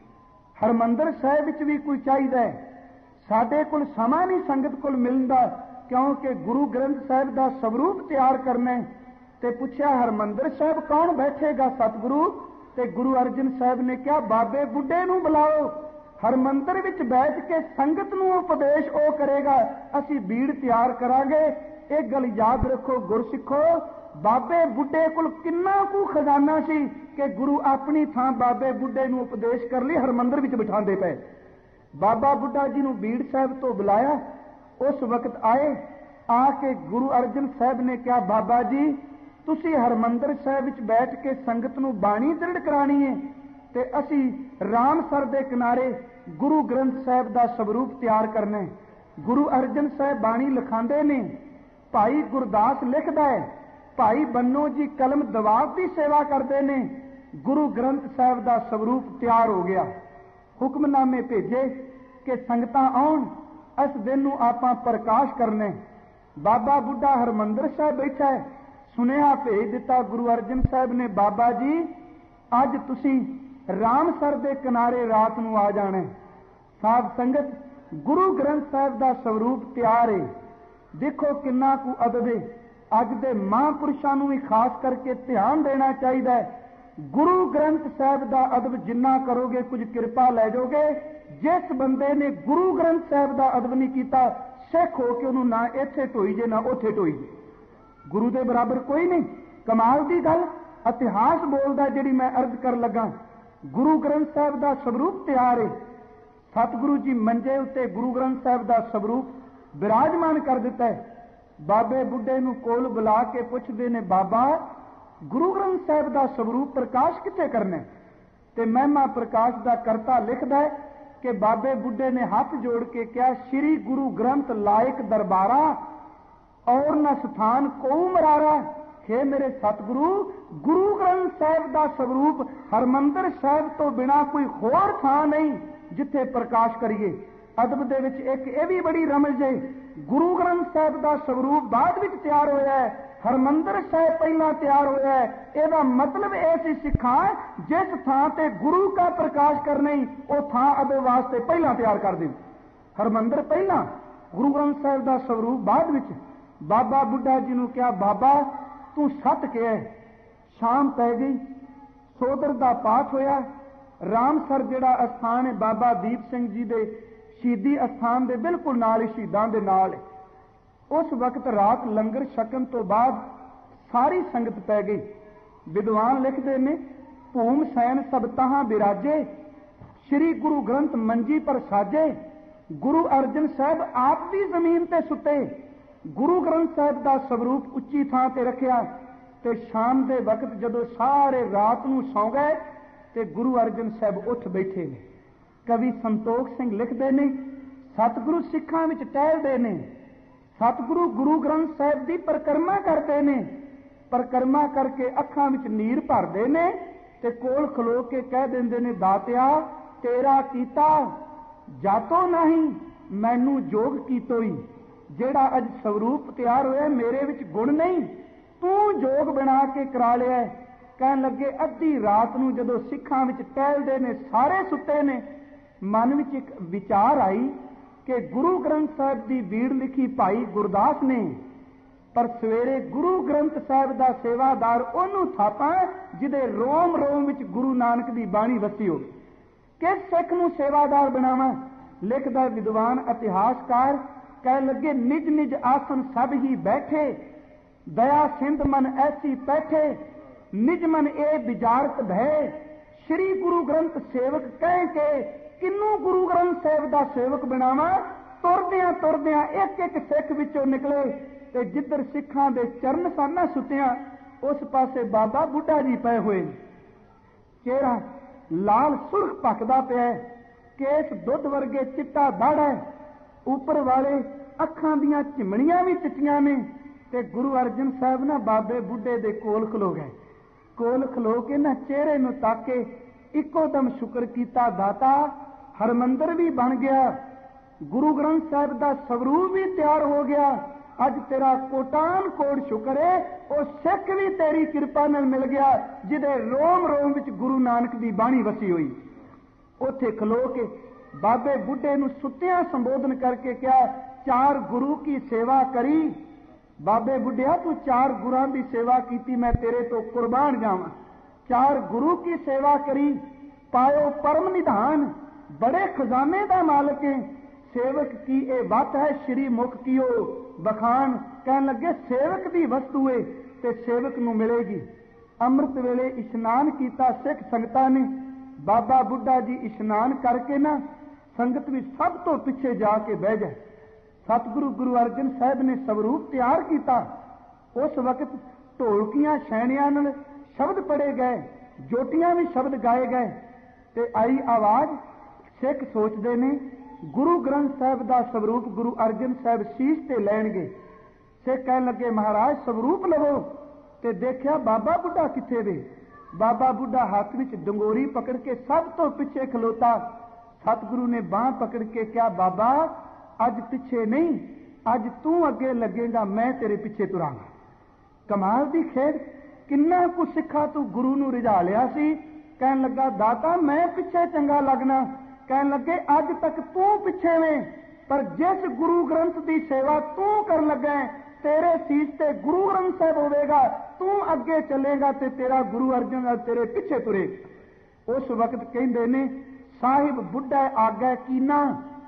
ਹਰਮੰਦਰ ਸਾਹਿਬ ਵਿੱਚ ਵੀ ਕੋਈ ਚਾਹੀਦਾ ਹੈ, ਸਾਡੇ ਕੋਲ ਸਮਾਂ ਨਹੀਂ ਸੰਗਤ ਕੋਲ ਮਿਲਦਾ, ਕਿਉਂਕਿ ਗੁਰੂ ਗ੍ਰੰਥ ਸਾਹਿਬ ਦਾ ਸਵਰੂਪ ਤਿਆਰ ਕਰਨਾ ਹੈ। ਤੇ ਪੁੱਛਿਆ ਹਰਮੰਦਰ ਸਾਹਿਬ ਕੌਣ ਬੈਠੇਗਾ ਸਤਿਗੁਰੂ? ਤੇ ਗੁਰੂ ਅਰਜਨ ਸਾਹਿਬ ਨੇ ਕਿਹਾ ਬਾਬੇ ਬੁੱਢੇ ਨੂੰ ਬੁਲਾਓ, ਹਰਮੰਦਰ ਵਿੱਚ ਬੈਠ ਕੇ ਸੰਗਤ ਨੂੰ ਉਪਦੇਸ਼ ਉਹ ਕਰੇਗਾ, ਅਸੀਂ ਬੀੜ ਤਿਆਰ ਕਰਾਂਗੇ। ਇਹ ਗੱਲ ਯਾਦ ਰੱਖੋ ਗੁਰਸਿੱਖੋ, ਬਾਬੇ ਬੁੱਢੇ ਕੋਲ ਕਿੰਨਾ ਕੁ ਖਜ਼ਾਨਾ ਸੀ ਕਿ ਗੁਰੂ ਆਪਣੀ ਥਾਂ ਬਾਬੇ ਬੁੱਢੇ ਨੂੰ ਉਪਦੇਸ਼ ਕਰ ਲਈ ਹਰਮੰਦਰ ਵਿੱਚ ਬਿਠਾਉਂਦੇ ਪਏ। ਬਾਬਾ ਬੁੱਢਾ ਜੀ ਨੂੰ ਬੀੜ ਸਾਹਿਬ ਤੋਂ ਬੁਲਾਇਆ, ਉਸ ਵਕਤ ਆਏ, ਆ ਕੇ ਗੁਰੂ ਅਰਜਨ ਸਾਹਿਬ ਨੇ ਕਿਹਾ ਬਾਬਾ ਜੀ ਤੁਸੀਂ ਹਰਮੰਦਰ ਸਾਹਿਬ ਵਿੱਚ ਬੈਠ ਕੇ ਸੰਗਤ ਨੂੰ ਬਾਣੀ ਦ੍ਰਿੜ ਕਰਾਣੀ ਹੈ ਤੇ ਅਸੀਂ ਰਾਮਸਰ ਦੇ ਕਿਨਾਰੇ ਗੁਰੂ ਗ੍ਰੰਥ ਸਾਹਿਬ ਦਾ ਸਵਰੂਪ ਤਿਆਰ ਕਰਨਾ ਹੈ। ਗੁਰੂ ਅਰਜਨ ਸਾਹਿਬ ਬਾਣੀ ਲਿਖਾਉਂਦੇ ਨੇ, ਭਾਈ ਗੁਰਦਾਸ ਲਿਖਦਾ ਹੈ, ਭਾਈ ਬੰਨੋ ਜੀ ਕਲਮ ਦਵਾਬ ਦੀ ਸੇਵਾ ਕਰਦੇ ਨੇ। ਗੁਰੂ ਗ੍ਰੰਥ ਸਾਹਿਬ ਦਾ ਸਵਰੂਪ ਤਿਆਰ ਹੋ ਗਿਆ। ਹੁਕਮਨਾਮੇ ਭੇਜੇ ਕਿ ਸੰਗਤਾਂ ਆਉਣ, ਇਸ ਦਿਨ ਨੂੰ ਆਪਾਂ ਪ੍ਰਕਾਸ਼ ਕਰਨੇ। ਬਾਬਾ ਬੁੱਢਾ ਹਰਮੰਦਰ ਸਾਹਿਬ ਬੈਠਾ ਹੈ, ਸੁਨੇਹਾ ਭੇਜ ਦਿੱਤਾ ਗੁਰੂ ਅਰਜਨ ਸਾਹਿਬ ਨੇ, ਬਾਬਾ ਜੀ ਅੱਜ ਤੁਸੀਂ ਰਾਮਸਰ ਦੇ ਕਿਨਾਰੇ ਰਾਤ ਨੂੰ ਆ ਜਾਣਾ। ਸਾਧ ਸੰਗਤ, ਗੁਰੂ ਗ੍ਰੰਥ ਸਾਹਿਬ ਦਾ ਸਵਰੂਪ ਤਿਆਰ ਹੈ। ਦੇਖੋ ਕਿੰਨਾ ਕੁ ਅਦਬ ਹੈ। ਅੱਜ ਦੇ ਮਹਾਂਪੁਰਸ਼ਾਂ ਨੂੰ ਵੀ ਖਾਸ ਕਰਕੇ ਧਿਆਨ ਦੇਣਾ ਚਾਹੀਦਾ ਹੈ। ਗੁਰੂ ਗ੍ਰੰਥ ਸਾਹਿਬ ਦਾ ਅਦਬ ਜਿੰਨਾ ਕਰੋਗੇ ਕੁਝ ਕਿਰਪਾ ਲੈ ਜਾਓਗੇ। ਜਿਸ ਬੰਦੇ ਨੇ ਗੁਰੂ ਗ੍ਰੰਥ ਸਾਹਿਬ ਦਾ ਅਦਬ ਨਹੀਂ ਕੀਤਾ, ਸਿੱਖ ਹੋ ਕੇ ਉਹਨੂੰ ਨਾ ਇੱਥੇ ਢੋਈ ਜੇ ਨਾ ਉੱਥੇ ਢੋਈ ਜੇ। ਗੁਰੂ ਦੇ ਬਰਾਬਰ ਕੋਈ ਨਹੀਂ। ਕਮਾਲ ਦੀ ਗੱਲ ਇਤਿਹਾਸ ਬੋਲਦਾ ਜਿਹੜੀ ਮੈਂ ਅਰਜ਼ ਕਰਨ ਲੱਗਾ। ਗੁਰੂ ਗ੍ਰੰਥ ਸਾਹਿਬ ਦਾ ਸਵਰੂਪ ਤਿਆਰ ਹੈ। ਸਤਿਗੁਰੂ ਜੀ ਮੰਜੇ ਉੱਤੇ ਗੁਰੂ ਗ੍ਰੰਥ ਸਾਹਿਬ ਦਾ ਸਵਰੂਪ ਵਿਰਾਜਮਾਨ ਕਰ ਦਿੱਤਾ ਹੈ। ਬਾਬੇ ਬੁੱਢੇ ਨੂੰ ਕੋਲ ਬੁਲਾ ਕੇ ਪੁੱਛਦੇ ਨੇ, ਬਾਬਾ ਗੁਰੂ ਗ੍ਰੰਥ ਸਾਹਿਬ ਦਾ ਸਵਰੂਪ ਪ੍ਰਕਾਸ਼ ਕਿੱਥੇ ਕਰਨਾ? ਤੇ ਮਹਿਮਾ ਪ੍ਰਕਾਸ਼ ਦਾ ਕਰਤਾ ਲਿਖਦਾ ਹੈ ਕਿ ਬਾਬੇ ਬੁੱਢੇ ਨੇ ਹੱਥ ਜੋੜ ਕੇ ਕਿਹਾ, ਸ਼੍ਰੀ ਗੁਰੂ ਗ੍ਰੰਥ ਲਾਇਕ ਦਰਬਾਰਾ ਔਰ ਨ ਸਥਾਨ ਕੋ ਮਰਾਰਾ। हे ਮੇਰੇ ਸਤਿਗੁਰੂ, ਗੁਰੂ ਗ੍ਰੰਥ ਸਾਹਿਬ ਦਾ ਸਵਰੂਪ ਹਰਮੰਦਰ ਸਾਹਿਬ ਤੋਂ ਬਿਨਾ ਕੋਈ ਹੋਰ ਥਾਂ ਨਹੀਂ ਜਿੱਥੇ ਪ੍ਰਕਾਸ਼ ਕਰੀਏ। ਅਦਬ ਦੇ ਵਿੱਚ ਇੱਕ ਇਹ ਵੀ ਬੜੀ ਰਮਜ਼ ਹੈ, ਗੁਰੂ ਗ੍ਰੰਥ ਸਾਹਿਬ ਦਾ ਸਵਰੂਪ ਬਾਅਦ ਵਿੱਚ ਤਿਆਰ ਹੋਇਆ ਹੈ, ਹਰਮੰਦਰ ਸਾਹਿਬ ਪਹਿਲਾਂ ਤਿਆਰ ਹੋਇਆ ਹੈ। ਇਹਦਾ ਮਤਲਬ ਇਹ ਸੀ ਸਿੱਖਾਂ, ਜਿਸ ਥਾਂ ਤੇ ਗੁਰੂ ਦਾ ਪ੍ਰਕਾਸ਼ ਕਰਨਾ ਹੀ ਉਹ ਥਾਂ ਅਦਬ ਵਾਸਤੇ ਪਹਿਲਾਂ ਤਿਆਰ ਕਰ ਦੇ। ਹਰਮੰਦਰ ਪਹਿਲਾਂ, ਗੁਰੂ ਗ੍ਰੰਥ ਸਾਹਿਬ ਦਾ ਸਵਰੂਪ ਬਾਅਦ ਵਿੱਚ। ਬਾਬਾ ਬੁੱਢਾ ਜੀ ਨੂੰ ਕਿਹਾ, ਬਾਬਾ ਤੂੰ ਸੱਤ ਕਿਹਾ। ਸ਼ਾਮ ਪੈ ਗਈ, ਸੋਦਰ ਦਾ ਪਾਠ ਹੋਇਆ। ਰਾਮਸਰ ਜਿਹੜਾ ਅਸਥਾਨ ਹੈ ਬਾਬਾ ਦੀਪ ਸਿੰਘ ਜੀ ਦੇ ਸ਼ਹੀਦੀ ਅਸਥਾਨ ਦੇ ਬਿਲਕੁਲ ਨਾਲ ਹੀ, ਸ਼ਹੀਦਾਂ ਦੇ ਨਾਲ। ਉਸ ਵਕਤ ਰਾਤ ਲੰਗਰ ਛਕਣ ਤੋਂ ਬਾਅਦ ਸਾਰੀ ਸੰਗਤ ਪੈ ਗਈ। ਵਿਦਵਾਨ ਲਿਖਦੇ ਨੇ, ਭੂਮ ਸੈਨ ਸਭ ਤਹਾਂ ਬਿਰਾਜੇ, ਸ਼੍ਰੀ ਗੁਰੂ ਗ੍ਰੰਥ ਮੰਜੀ ਪਰ ਸਾਜੇ, गुरु अर्जन साहब आप भी जमीन ते सुते, गुरु ग्रंथ साहब का स्वरूप उच्ची थां ते रखिया, ते शाम के वक्त जदों सारे रात नूं सौ गए ते गुरु अर्जन साहब उठ बैठे ने। कवि संतोख सिंह लिखते ने, सतगुरु सिखां विच टहलदे ने, सतगुरु गुरु ग्रंथ साहब की परिक्रमा करते ने, परिक्रमा करके अखां विच नीर भरदे ने ते कोल खलो के कह दिंदे ने, दातिया तेरा कीता जातो नहीं मैनू जोग कीतोई, जेड़ा अज स्वरूप तैयार होया मेरे विच गुण नहीं, तू जोग बना के करा लिया। कहन लगे अद्धी रात नूं जदों सिखां विच टहलदे ने, सारे सुते ने, मन विच एक विचार आई कि गुरु ग्रंथ साहब की बीड़ लिखी भाई गुरदास ने, पर सवेरे गुरु ग्रंथ साहब का सेवादार उहनूं थापां जिहदे रोम रोम विच गुरु नानक की बाणी वसी हो। किस सिख नूं सेवादार बनावा? लिखदा विद्वान इतिहासकार कह लगे, निज निज आसन सब ही बैठे, दया सिंध मन ऐसी पैठे, निज मन ए विचारत भय, श्री गुरु ग्रंथ सेवक कह के किन्नू गुरु ग्रंथ साहब का सेवक बनावा। तुरदियां तुरदियां एक एक सिख विचों निकले ते जिधर सिखां दे चरण साना सुतिया उस पासे बाबा बुढ़ा जी पए हुए, चेहरा लाल सुर्ख पकदा पिया, केस दुध वर्गे चिट्टा दाड़ा है, ऊपर वाले अखां दियां चिमड़ियां भी चिट्टियां ने। ते गुरु अर्जन साहब ना बाबे बुढ़े दे कोल खलो गए, कोल खलो के ना चेहरे नूं ताके इको दम शुक्र कीता, दाता हरमंदर भी बन गया, गुरु ग्रंथ साहब का स्वरूप भी तैयार हो गया, अज तेरा कोटान कोट शुक्र है, और सिख भी तेरी कृपा नाल मिल गया जिहदे रोम रोम विच गुरु नानक की बाणी वसी हुई। उत्थे खलो के बाबे बुढ़े नूं सुत्तियां संबोधन करके क्या, चार गुरु की सेवा करी। बाबे बुढ़िया तू चार गुरां की सेवा की, मैं तेरे तो कुर्बान जावां। चार गुरु की सेवा करी, पायो परम निधान, बड़े खजाने का मालिक है, सेवक की ए बात है श्री मुख की ओ बखान। कहन लगे सेवक की वस्तु है ते सेवक नूं मिलेगी। अमृत वेले इशनान किया सिख संगतां ने, बाबा बुढ़ा जी इशनान करके ना संगत भी सब तो पिछे जाके बह गए। सतगुरु गुरु अर्जन साहब ने स्वरूप तैयार किया। उस वक्त ढोलकियां छैणियां नाल शब्द पढ़े गए, जोटियां भी शब्द गाए गए, ते आई आवाज। सिख सोचते ने गुरु ग्रंथ साहब का स्वरूप गुरु अर्जन साहब शीश ते लैणगे। सिख कहन लगे महाराज स्वरूप लवो, ते देखिया बाबा बुढ़ा किथे वे। बाबा बुढ़ा हाथ विच डंगोरी पकड़ के सब तो पिछे खलोता। सतगुरु ने बांह पकड़ के क्या, बाबा अज पिछे नहीं, अज तू अगे लगेगा, मैं तेरे पिछे तुरांगा। कमाल दी खेड, किन्ना कुछ सिखा तू गुरु नूं रिझा लिया सी। कहन लगा दाता मैं पिछे चंगा लगना। कहन लगे अज तक तू पिछे में, पर जिस गुरु ग्रंथ की सेवा तू कर लगा तेरे सीस ते गुरु ग्रंथ साहब होवेगा, तू अगे चलेगा ते तेरा गुरु अर्जन तेरे पिछे तुरे। उस वक्त कहंदे ने साहिब बुढ़ा आगे कीना,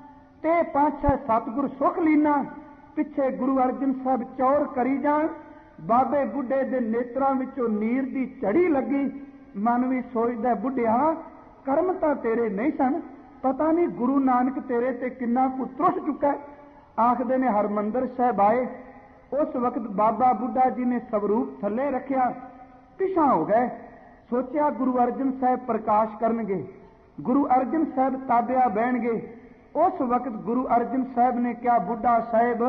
ते पाछे सतगुर सुख लीना। पिछे गुरु अर्जन साहब चौर करी जान। बाबे बुढ़े दे नेत्रां विचों नीर दी झड़ी लगी। मन भी सोचदा बुढ़िया कर्म तां तेरे नहीं सन, पता नहीं गुरु नानक तेरे ते किन्ना कुछ त्रुस चुका। आखदे ने हरमंदर साहब आए। उस वक्त बाबा बुढ़ा जी ने स्वरूप थले रखिया, पिछा हो गए। सोचा गुरु अर्जन साहब प्रकाश करनगे, गुरु अर्जन साहब ताबिया बहणगे। उस वक्त गुरु अर्जन साहब ने क्या, बुढ़ा साहब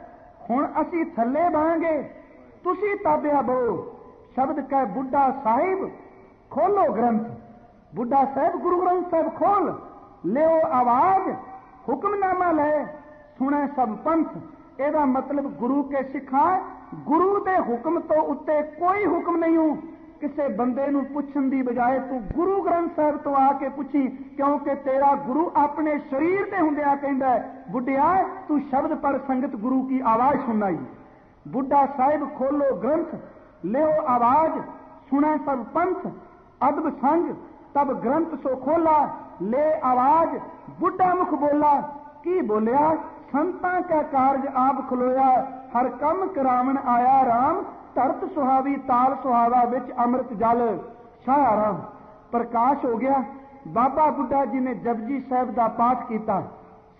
हुण असी थले बहांगे, तुसी ताबिया बहो। शब्द कह बुढ़ा साहिब खोलो ग्रंथ। बुढ़ा साहब गुरु ग्रंथ साहब खोल लियो आवाज, हुक्मनामा ले सुने सब पंथ। एदा मतलब गुरु के सिखा, गुरु दे हुक्म तो उत्ते कोई हुक्म नहीं हो। किसे बंदे नूं पुछण दी बजाए तू गुरु ग्रंथ साहब तो आके पुछी, क्योंकि तेरा गुरु अपने शरीर ते हुंदिया कहंदा है बुढ़िया तू शब्द पर संगत गुरु की आवाज सुनाई। बुढ़ा साहिब खोलो ग्रंथ, लियो आवाज, सुने सब पंथ। अदब संग तब ग्रंथ सो खोला, ले आवाज। बुढ़ा मुख बोला, की बोलिया, संतां का कारज आप खलोया, हर कम करावन आया राम। धरत सुहावी ताल सुहावा विच अमृत जल शाह राम। प्रकाश हो गया। बाबा बुढ़ा जी ने जपजी साहब का पाठ किया।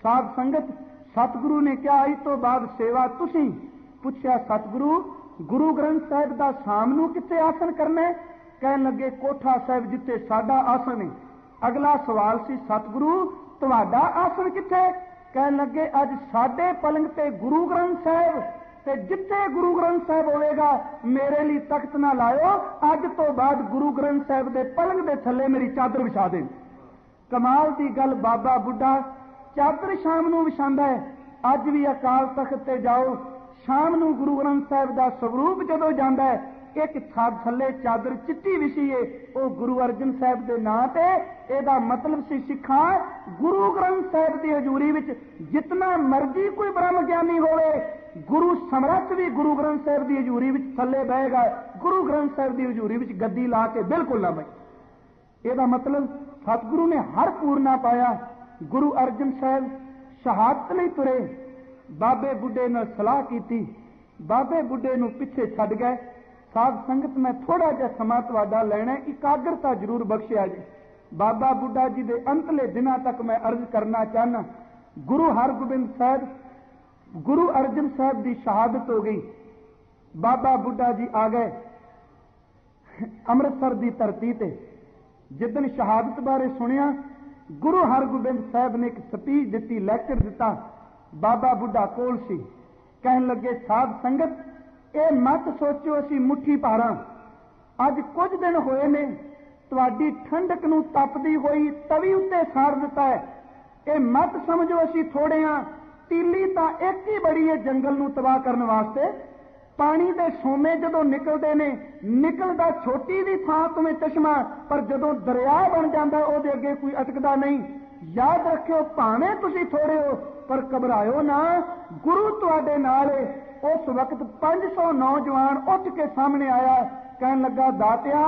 साध संगत सतगुरु ने क्या इस तो बाद सेवा तुसी? पूछया सतगुरु गुरु ग्रंथ साहिब का शाम नूं कित्थे आसन करना है? कहन लगे कोठा साहिब जिथे साडा आसन है। अगला सवाल सी सतगुरु तुहाडा आसन कित्थे? कहन लगे अज साडे पलंग ते गुरु ग्रंथ साहिब ते जिथे गुरु ग्रंथ साहिब होएगा मेरे लिए तख्त ना लायो, अज तो बाद गुरु ग्रंथ साहिब दे पलंग दे थल्ले मेरी चादर विछा दे। कमाल दी गल, बाबा बुढ़ा चादर शाम नूं विछांदा है। अज भी अकाल तख्त ते जाओ, शाम नूं गुरु ग्रंथ साहिब दा स्वरूप जदों जांदा है, एक थल्ले चादर चिट्टी विछी है, वो गुरु अर्जन साहिब दे नां ते। एदा मतलब सी सिखां गुरु ग्रंथ साहिब दी हजूरी विच जितना मर्जी कोई ब्रह्म ज्ञानी होवे, गुरु समरथ भी गुरु ग्रंथ साहिब दी हजूरी विच थल्ले बहेगा, गुरु ग्रंथ साहिब दी हजूरी विच गद्दी ला के बिल्कुल ना बहे। एदा मतलब सतगुरु ने हर पूरना पाया। गुरु अर्जन साहिब शहादत लई तुरे, बाबे बुढ़े नाल सलाह कीती, बाबे बुढ़े नूं पिछे छड्ड गए। साध संगत मैं थोड़ा जिहा समा तुहाडा लैणा, इकाग्रता जरूर बख्शिया जी। बाबा बुढ़ा जी दे अंतले दिनां तक मैं अर्ज करना चाहना, गुरु हरगोबिंद साहिब गुरु अर्जन साहिब की शहादत हो गई। बाबा बुढ़ा जी आ गए अमृतसर की धरती ते। जिदन शहादत बारे सुनिया, गुरु हरगोबिंद साहिब ने एक स्पीच दी, लैक्चर दिता। बाबा बुढ़ा कोल सी, कहन लगे साध संगत ये मत सोचो असी मुट्ठी भारां, अज कुछ दिन होए ने तुहाडी ठंडक नूं तपदी होई तवी उत्ते साड़ दिता है। ये मत समझो असी थोड़े हां, तीली तां एक ही बड़ी है जंगल नूं तबाह करने वास्ते। पानी दे सोमे जदों निकलदे ने, निकलदा छोटी दी थां तुमें चश्मा, पर जदों दरिया बन जांदा उहदे अगे कोई अटकदा नहीं। याद रखियो भावें तुसीं थोड़े हो पर घबराओ ना, गुरु तुहाडे नाल है। उस वक्त 500 नौजवान उठ के सामने आया, कहन लगा दातिया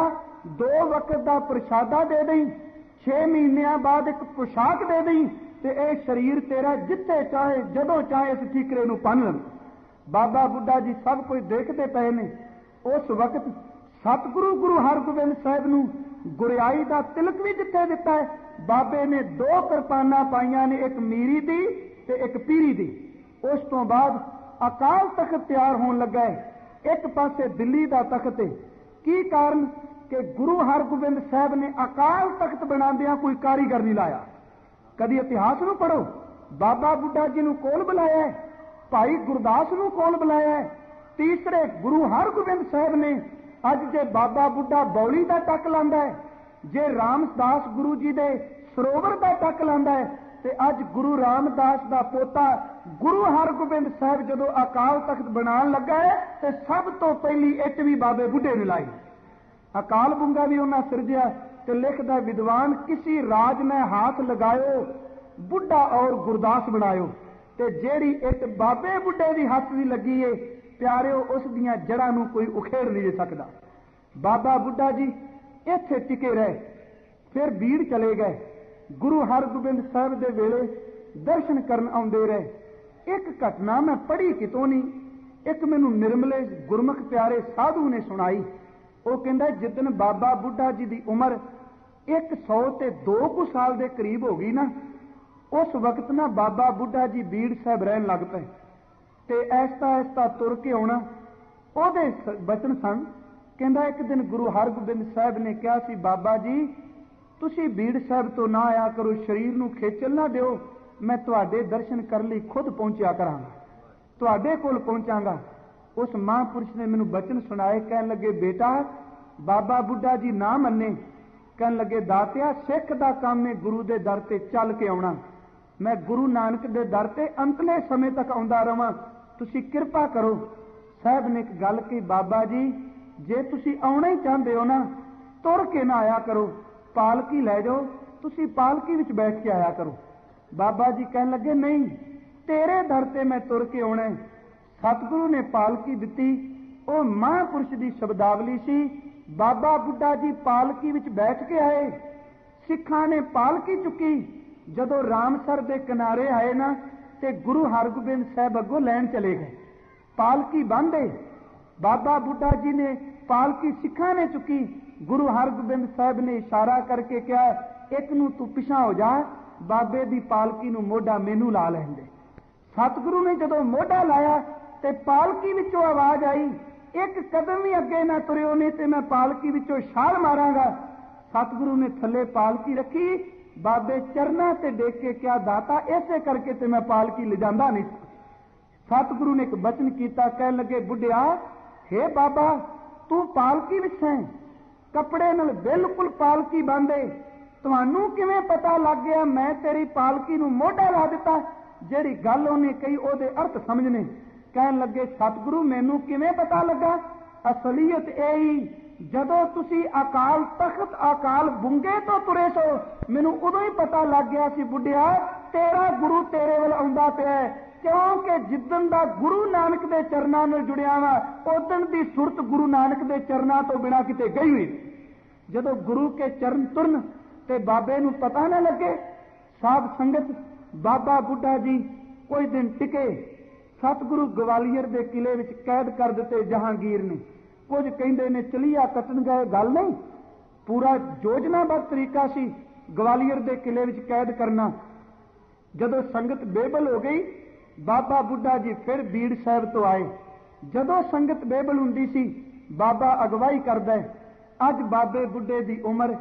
2 वक्त का प्रशादा दे दई, 6 महीनों बाद एक पोशाक दे दई, ते ए शरीर तेरा जिथे चाहे जदों चाहे इस ठीकरे नूं पन लव। बाबा बुढ़ा जी सब कुछ देखते पे ने। उस वक्त सतगुरु गुरु हरगोबिंद साहिब नूं गुरियाई का तिलक भी जिथे दिता है। बाबे ने 2 किरपाना पाइया ने, एक मीरी दी ते एक पीरी दी। उस तो बाद अकाल तख्त तैयार होने लगा है। एक पासे दिल्ली का तख्त है। की कारण कि गुरु हरगोबिंद साहिब ने अकाल तख्त बनांदियां कोई कारीगर नहीं लाया। कदी इतिहास नूं पढ़ो, बाबा बुढ़ा जी नूं कोल बुलाया है, भाई गुरदास नूं कोल बुलाया है। तीसरे गुरु हरगोबिंद साहिब ने अज जे बाबा बुढ़ा बौली का टक लांदा है, जे रामदास गुरु जी दे सरोवर का टक लांदा है, ते अज गुरु रामदास का पोता गुरु हरगोबिंद साहिब जदों अकाल तख्त बनान लगा है, ते सब तो पहली इट भी बाबे बुढ़े ने लाई। अकाल बुंगा भी उन्हें सिरजिया ते लिखदा विद्वान किसी राज में हाथ लगायो, बुढ़ा और गुरदास बनायो। ते जेड़ी इट बाबे बुढ़े की हथ की लगी है प्यारिओ, उस दियां जड़ां नूं कोई उखेड़ नहीं सकता। बाबा बुढ़ा जी इत्थे टिके रहे, फिर बीड़ चले गए। गुरु हरगोबिंद साहिब दे वेले दर्शन करन आउंदे रहे। एक घटना मैं पढ़ी कितों नहीं, एक मैनू निर्मले गुरमुख प्यारे साधु ने सुनाई। वो कहंदा जिदन बाबा बुढ़ा जी की उम्र 102 साल के करीब हो गई ना, उस वक्त ना बाबा बुढ़ा जी बीड़ साहब रहन लग पे, ते ऐसा ऐसा तुर के आना। ओदे बचन सन, कहंदा एक दिन गुरु हरगोबिंद साहब ने कहा सी, बाबा जी तुसी बीड़ साहब तो ना आया करो, शरीर नूं खेचल ना दिओ, मैं तुहाडे दर्शन करने लई खुद पहुंचा करांगा, तुहाडे कोल पहुंचांगा। उस महापुरुष ने मैनू बचन सुनाए, कहन लगे बेटा बाबा बुढ़ा जी ना मन्ने, कहन लगे दातिया सिख दा काम है गुरु दे दर ते चल के आउणा, मैं गुरु नानक दे दर ते अंतले समय तक आउंदा रवां, तुसी किरपा करो। साहब ने एक गल कही, बाबा जी जे तुसी आउणा ही चाहते हो ना, तुर के ना आया करो, पालकी लै जाओ, तुसी पालकी विच बैठ के आया करो। बाबा जी कहन लगे नहीं, तेरे दर ते मैं तुर के आउणा है। सतगुरु ने पालकी दिती, वो महापुरुष की शब्दावली सी। बाबा बुढ़ा जी पालकी विच बैठ के आए, सिखां ने पालकी चुकी। जदों रामसर के किनारे आए ना, ते गुरु हरगोबिंद साहब अगों लैन चले गए, पालकी बांधे। बाबा बुढ़ा जी ने पालकी सिखां ने चुकी। गुरु हरगोबिंद साहब ने इशारा करके कहा, एक नूं तू पिछा हो जा, बाबे की पालकी नूं मोढा मैनू ला लेंदे। सतगुरु ने जदों मोढा लाया ते पालकी विचों आवाज आई, एक कदम भी अगे ना तुरियो नहीं ते मैं पालकी विचों छाल मारांगा। सतगुरु ने थले पालकी रखी, बाबे चरना ते देख के क्या दाता ऐसे करके ते मैं पालकी ले जांदा नहीं। सतगुरु ने एक बचन किया, कह लगे बुढ़िया, हे बाबा तू पालकी विच है, कपड़े नाल बिल्कुल पालकी बांधे, तुहानू किवें पता लग गया मैं तेरी पालकी नूं मोढा ला दिता। जिहड़ी गल उहने कही ओहदे अर्थ समझने। कहन लगे सतगुरु मैनू किवें पता लगा? असलीयत यही, जदों तुसी अकाल तख्त अकाल बुंगे तो तुरे सो, मैनू उदों ही पता लग गया सी बुढ़िया तेरा गुरु तेरे वल आउंदा पिया। क्योंकि जिद्दन दा गुरु नानक दे चरनां नाल जुड़िया वा, उदन दी सुरत गुरु नानक दे चरनां तो बिना किते गई हुई। जदों गुरु के चरण तुरन ते बाबे नूं पता ना लगे। साध संगत बाबा बुढ़ा जी कोई दिन टिके। सतगुरु ग्वालियर के किले विच कैद कर दिते जहांगीर ने। कुछ कहंदे ने चलिया कटन गए, गल नहीं, पूरा योजनाबद्ध तरीका सी ग्वालियर के किले विच कैद करना। जदों संगत बेबल हो गई, बाबा बुढ़ा जी फिर बीड़ साहब तो आए। जदों संगत बेबल हुंदी सी, बाबा अगवाई करदा। अज बाबे बुढ़े की उम्र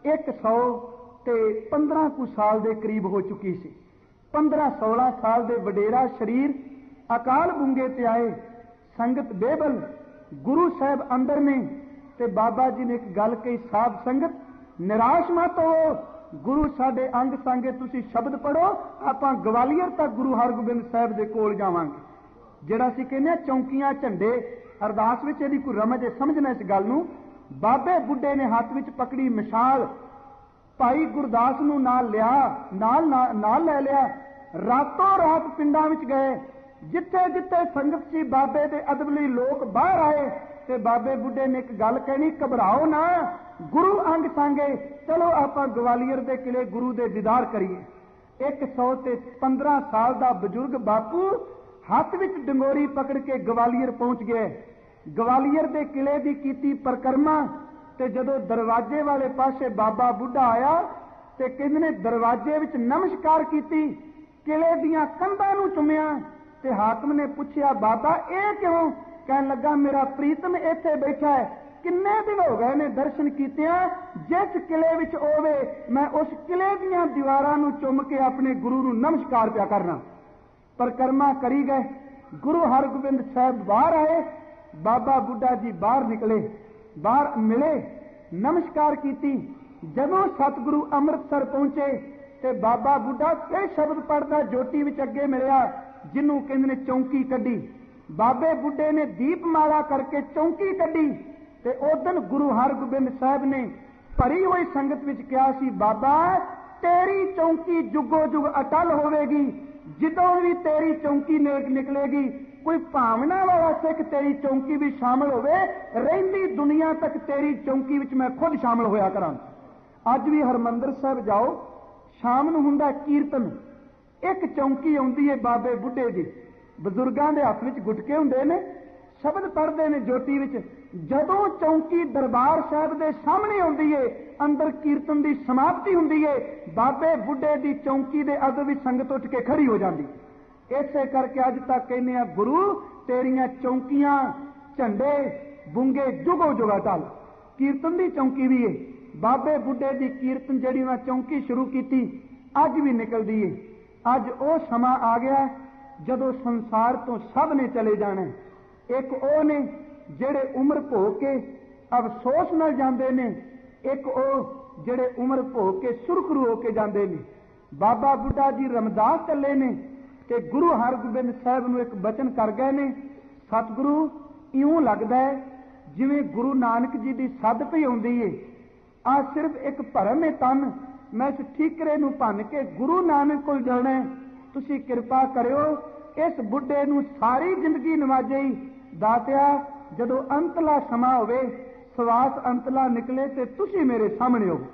115 कुछ साल के करीब हो चुकी सी। 15-16 साल के वडेरा शरीर अकाल बूंगे ते आए। संगत बेबल गुरु साहब अंदर ने ते बाबा जी ने एक गल कही, साध संगत निराश मत हो, गुरु साडे अंग सांगे, तुसी शब्द पढ़ो, आपां ग्वालियर तक गुरु हरगोबिंद साहब दे कोल जावांगे। जिहड़ा सी कहने चौंकियां झंडे अरदास विच इहदी कोई रमज है, समझना इस गल नूं। बाबे बुढ़े ने हाथ विच पकड़ी मिसाल, भाई गुरदास नूं नाल लिया, नाल लै लिया। रातों रात पिंडां विच गए, जिथे जिथे संगत सी बाबे दे अदब लई लोक बाहर आए ते बाबे बुढ़े ने एक गल कहनी, घबराओ ना, गुरु अंग सांगे, चलो आपां ग्वालियर दे किले गुरु दे दीदार करिए। 115 साल दा बजुर्ग बापू हाथ विच डंगोरी पकड़ के ग्वालियर पहुंच गए। ग्वालियर दे किले दी कीती परिक्रमा ते जदों दरवाजे वाले पासे बाबा बुढ़ा आया ते कहंदे ने दरवाजे विच नमस्कार कीती, किले दियां कंधां नूं चुमिया ते हाकम ने पूछया बाबा ये क्यों? कहन लगा मेरा प्रीतम इत्थे बैठा है, किन्ने दिन हो गए ने दर्शन कीतियां, जिस किले विच होवे मैं उस किले दियां दीवारां नूं चुम के अपने गुरु नूं नमस्कार पिया करना। परिक्रमा करी गए, गुरु हरगोबिंद साहब बाहर आए, बाबा बुढ़ा जी बाहर निकले, बाहर मिले, नमस्कार कीती। जदों सतगुरु अमृतसर पहुंचे ते बाबा बुढ़ा फिर शब्द पढ़दा जोटी विच अगे मिलिया, जिन्हों कहंदे ने चौंकी कड्डी। बाबे बुढ़े ने दीपमाला करके चौंकी कड्डी ते उदन गुरु हरगोबिंद साहब ने भरी हुई संगत विच कहा सी, बाबा तेरी चौंकी जुगो जुग अटल होवेगी, जिदों भी तेरी चौंकी निकलेगी कोई भावना वाला सिख तेरी चौंकी भी शामिल होवे, रहिंदी दुनिया तक तेरी चौंकी विच मैं खुद शामिल होया करां। अज भी हरमंदर साहब जाओ, शाम नूं हुंदा कीर्तन, एक चौंकी आउंदी है बाबे बुढ़े दी, बजुर्गां दे हत्थ विच गुटके हुंदे ने, शब्द पढ़दे ने जोटी विच। जदों चौंकी दरबार साहब दे सामने आउंदी है, अंदर कीर्तन दी समाप्ति हुंदी है, बाबे बुढ़े दी चौंकी दे अग विच संगत उठ के खड़ी हो जांदी। इसे करके अज तक कहने गुरु तेरियां चौंकियां झंडे बुंगे जुगो जुगा टल। कीर्तन दी चौंकी भी है, बाबे बुढ़े दी कीर्तन जिहड़ी उन्हां चौंकी शुरू कीती अज भी निकलदी है। अज वो समा आ गया जदों संसार तो सब ने चले जाना। एक वो ने जेड़े उम्र भोग के अफसोस नाल जांदे ने, एक वो जेड़े उम्र भोग के सुरखरू होके जांदे ने। बाबा बुढ़ा जी रमदास चले ने ते गुरु हरगोबिंद साहब नूं एक बचन कर गए ने, सतगुरु इउं लगदा है जिवें गुरु नानक जी दी सद पई आउंदी है, आ सिर्फ एक भरम है तन, मैं इस ठीकरे नूं भन के गुरु नानक कोल जाना है, तुसीं किरपा करियो इस बुढ़े नूं सारी जिंदगी नवाजे। दातिया जदों अंतला समा होवे, सवास अंतला निकले ते तुसीं मेरे सामने हो।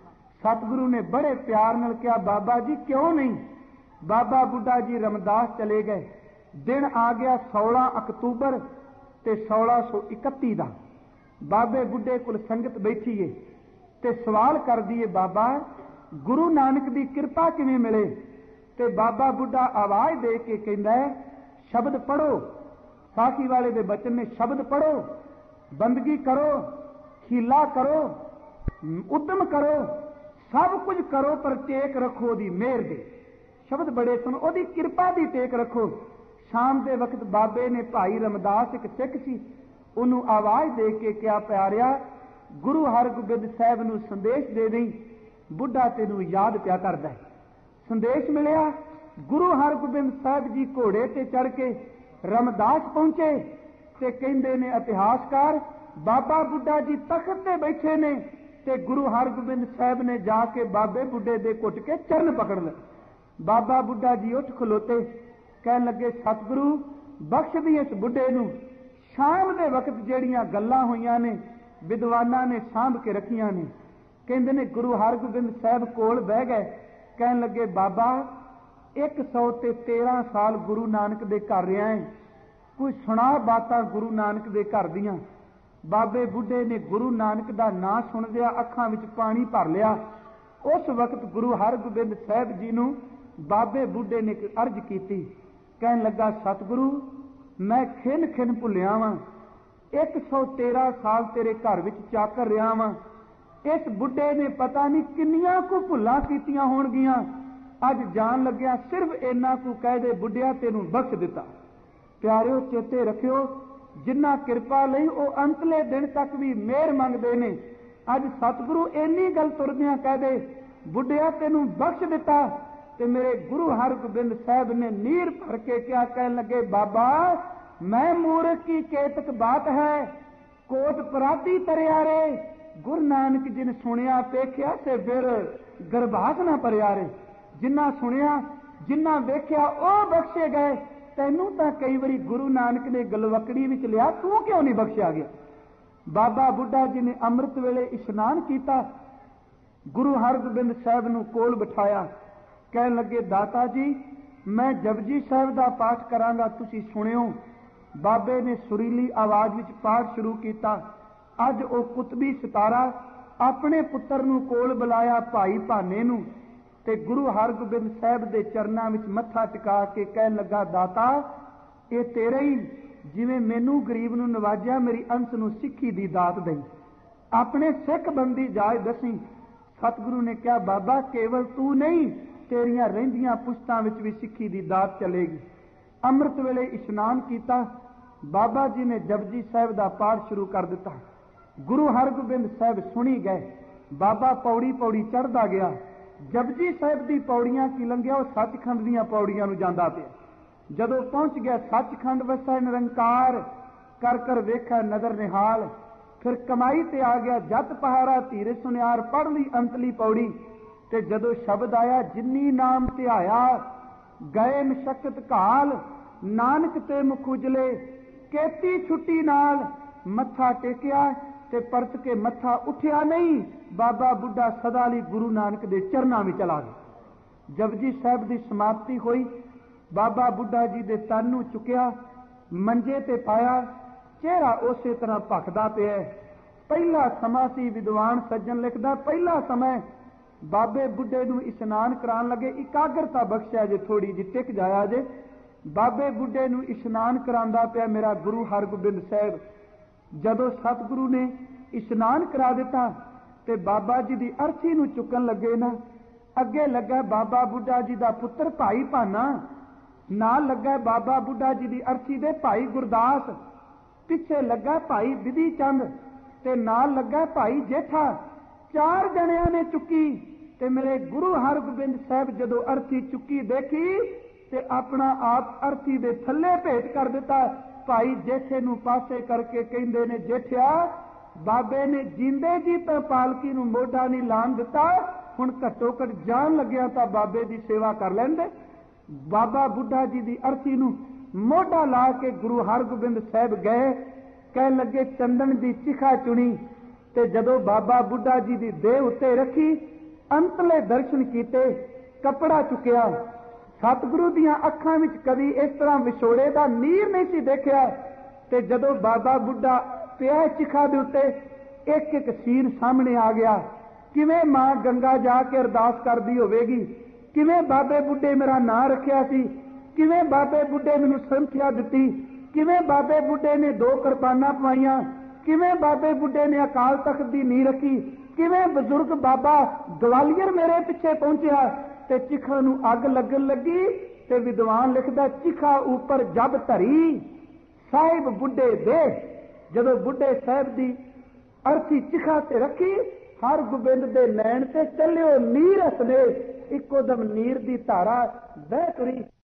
सतगुरु ने बड़े प्यार नाल कहा, बाबा जी क्यों नहीं। बाबा बुढ़ा जी रमदास चले गए। दिन आ गया 16 अक्तूबर ते 1631 का। बाबे बुढ़े कोल संगत बैठी है ते सवाल कर दी है, बाबा गुरु नानक की कृपा किवें मिले। ते बाबा बुढ़ा आवाज़ दे के कहता है शब्द पढ़ो, साखी वाले दे बचन ने शब्द पढ़ो, बंदगी करो, खीला करो, उद्यम करो, सब कुछ करो, पर टेक रखो ओदी मेहर दे। शब्द बड़े सुन, ओदी कृपा दी टेक रखो। शाम के वक्त बाबे ने भाई रमदास एक सिख सी, उन्होंने आवाज़ दे के क्या प्यारिया गुरु हरगोबिंद साहब नूं संदेश दे दई, बुढ़ा तेनू याद प्या करदा है। संदेश मिलिया, गुरु हरगोबिंद साहब जी घोड़े ते चढ़ के रमदास पहुंचे ते कहंदे ने इतिहासकार बाबा बुढ़ा जी तख्त ते बैठे ने ते गुरु हरगोबिंद साहब ने जाके बाबे बुढ़े दे घुट के चरण पकड़ ले। बाबा बुढ़ा जी उठ खलोते, कहन लगे सतगुरु बख्श दी इस बुढ़े नूं, शाम दे वक्त जिहड़ियां गल्लां होईयां ने विद्वानां ने सांभ के रखियां ने। कहंदे ने गुरु हरगोबिंद साहब कोल बह गए, कहन लगे बाबा 113 साल गुरु नानक दे घर रहा है, कोई सुना बातां गुरु नानक दे घर दियां। बाबे बुढ़े ने गुरु नानक दा नां सुनदिया अखां विच पानी भर लिया। उस वक्त गुरु हरगोबिंद साहब जी नूं बाबे बुढ़े ने एक अर्ज की, कहन लगा सतगुरु मैं खिन खिन भुलिया वां, 113 साल तेरे घर विच चाकर रहा वां, इस बुढ़े ने पता नहीं किन्नियां को भुल्लां कीतियां होणगियां, अज जान लग्या सिर्फ इन्ना को कह दे बुढ़िया तेनू बख्श दिता। प्यारिओ चेते रखियो जिन्ना कृपा लई ओ अंतले दिन तक भी मेहर मंगदे ने। अज सतगुरु इन्नी गल तुरदियां कह दे बुढ़िया तेनू बख्श दिता, ते मेरे गुरु हरगोबिंद साहब ने नीर भर के क्या कहन लगे बाबा मैं मूर्ख की केतक बात है, कोट पराधी तरिया रे, गुरु नानक जी ने सुनिया पेख्या ते फिर गरबास ना परिया रे। जिन्ना सुनिया जिन्ना वेख्या ओ बख्शे गए, तैनू तां कई बारी गुरु नानक ने गलवकड़ी विच लिया, तू क्यों नहीं बख्शिया गया। बाबा बुढ़ा जी ने अमृत वेले इशनान किया, गुरु हरगोबिंद साहब नूं कोल बिठाया, कहन लगे दाता जी मैं जपजी साहब दा पाठ करांगा, तुसी सुनियो। बाबे ने सुरीली आवाज विच पाठ शुरू किया। अज ओ कुतबी सितारा अपने पुत्र नूं कोल बुलाया भाई भाने नूं, ते गुरु हरगोबिंद साहब दे चरनां विच मत्था टिका के कहन लगा दाता ये तेरे ही, जिवें मैनू गरीब नूं नवाजिया मेरी अंस नूं सिक्खी दी दात दई, अपने सिख बंदी जाच दसी। सतगुरु ने कहा बाबा केवल तू नहीं, तेरियां रहिंदियां पुश्तां विच भी सिक्खी दी दात चलेगी। अमृत वेले इशनान किया, बाबा जी ने जपजी साहब दा पाठ शुरू कर दिता। गुरु हरगोबिंद साहब सुनी गए, बाबा पौड़ी पौड़ी चढ़दा गया। जपजी साहब दी पौड़ियां की लंघिया, वो सचखंड दीयां पौड़ियां नूं जांदा पिया। जदों पहुंच गया सचखंड वसै निरंकार, कर कर वेखा नदर निहाल, फिर कमाई ते आ गया जत पहारा धीरे सुनियार, पढ़ ली अंतली पौड़ी। ते जदों शब्द आया जिन्नी नाम ध्याया गए मशक्कत घाल, नानक ते मुख उजले केती छुट्टी नाल, मत्था टेकिया ते परत के मत्था उठिया नहीं। बाबा बुढ़ा सदा लई गुरु नानक दे चरनां विच चला गया। जपजी साहब दी समाप्ति हुई, बाबा बुढ़ा जी दे तन नूं चुकिया, मंजे ते पाया, चेहरा उसे तरह भखदा पिया। पहला समा सी, विद्वान सज्जन लिखदा पहला समय बाबे बुढ़े नूं इशनान करान लगे, इकाग्रता बख्शिया जे थोड़ी जी टिक जाया जे। बाबे बुढ़े नूं इशनान करांदा पिया मेरा गुरु हरगोबिंद साहब। जदों सतगुरु ने इशनान करा दिता ते बाबा जी दी अर्थी नूं चुकन लगे ना, अगे लगा बाबा बुढ़ा जी दा पुत्र भाई भाना, नाल लगा बाबा बुढ़ा जी दी अर्थी दे भाई गुरदास, पिछे लगा भाई विधि चंद ते नाल लगा भाई जेठा। चार जणियां ने चुकी ते मेरे गुरु हरगोबिंद साहब जदों अर्थी चुकी देखी ते अपना आप अर्थी दे थल्ले भेट कर दिता। भाई जेठे नूं पासे करके कहंदे ने जेठिया बाबे ने जींदे जी तो पालकी नूं मोढा नहीं लाण दिता, हुण घट्टो घट जान लग्या तां बाबे दी सेवा कर लैंदे। बाबा बुढ़ा जी दी अर्थी नूं मोढा ला के गुरु हरगोबिंद साहब गए, कह लगे चंदन दी चिखा चुनी ते जदों बाबा बुढ़ा जी दी देह उत्ते रखी, अंतले दर्शन कीते, कपड़ा चुकिया। सतगुरु दियां अखां विच कभी इस तरह विछोड़े दा नीर नहीं सी देखिया। ते जदों बाबा बुढ़ा पिया चिखा दे उत्ते, एक एक सीन सामने आ गया। ਕਿਵੇਂ ਮਾਂ ਗੰਗਾ ਜਾ ਕੇ ਅਰਦਾਸ ਕਰਦੀ ਹੋਵੇਗੀ, ਕਿਵੇਂ ਬਾਬੇ ਬੁੱਢੇ ਮੇਰਾ ਨਾਂ ਰੱਖਿਆ ਸੀ, ਕਿਵੇਂ ਬਾਬੇ ਬੁੱਢੇ ਮੈਨੂੰ ਸੰਥਿਆ ਦਿੱਤੀ, ਕਿਵੇਂ ਬਾਬੇ ਬੁੱਢੇ ਨੇ 2 ਕਿਰਪਾਨਾਂ ਪਵਾਈਆਂ, ਕਿਵੇਂ ਬਾਬੇ ਬੁੱਢੇ ਨੇ ਅਕਾਲ ਤਖਤ ਦੀ ਨੀਂਹ ਰੱਖੀ, ਕਿਵੇਂ ਬਜ਼ੁਰਗ ਬਾਬਾ ਗਵਾਲੀਅਰ ਮੇਰੇ ਪਿੱਛੇ ਪਹੁੰਚਿਆ ਤੇ ਚਿਖਾ ਨੂੰ ਅੱਗ ਲੱਗਣ ਲੱਗੀ। ਤੇ ਵਿਦਵਾਨ ਲਿਖਦਾ, ਚਿਖਾ ਉੱਪਰ ਜਬ ਧਰੀ ਸਾਹਿਬ ਬੁੱਢੇ ਦੇ। ਜਦੋਂ ਬੁੱਢੇ ਸਾਹਿਬ ਦੀ ਅਰਥੀ ਚਿਖਾ ਤੇ ਰੱਖੀ, ਹਰ ਗੋਬਿੰਦ ਦੇ ਨੈਣ ਤੇ ਚੱਲਿਓ ਨੀਰ ਹਸਨੇ, ਇੱਕੋ ਦਮ ਨੀਰ ਦੀ ਧਾਰਾ ਬਹਿ ਤੁਰੀ।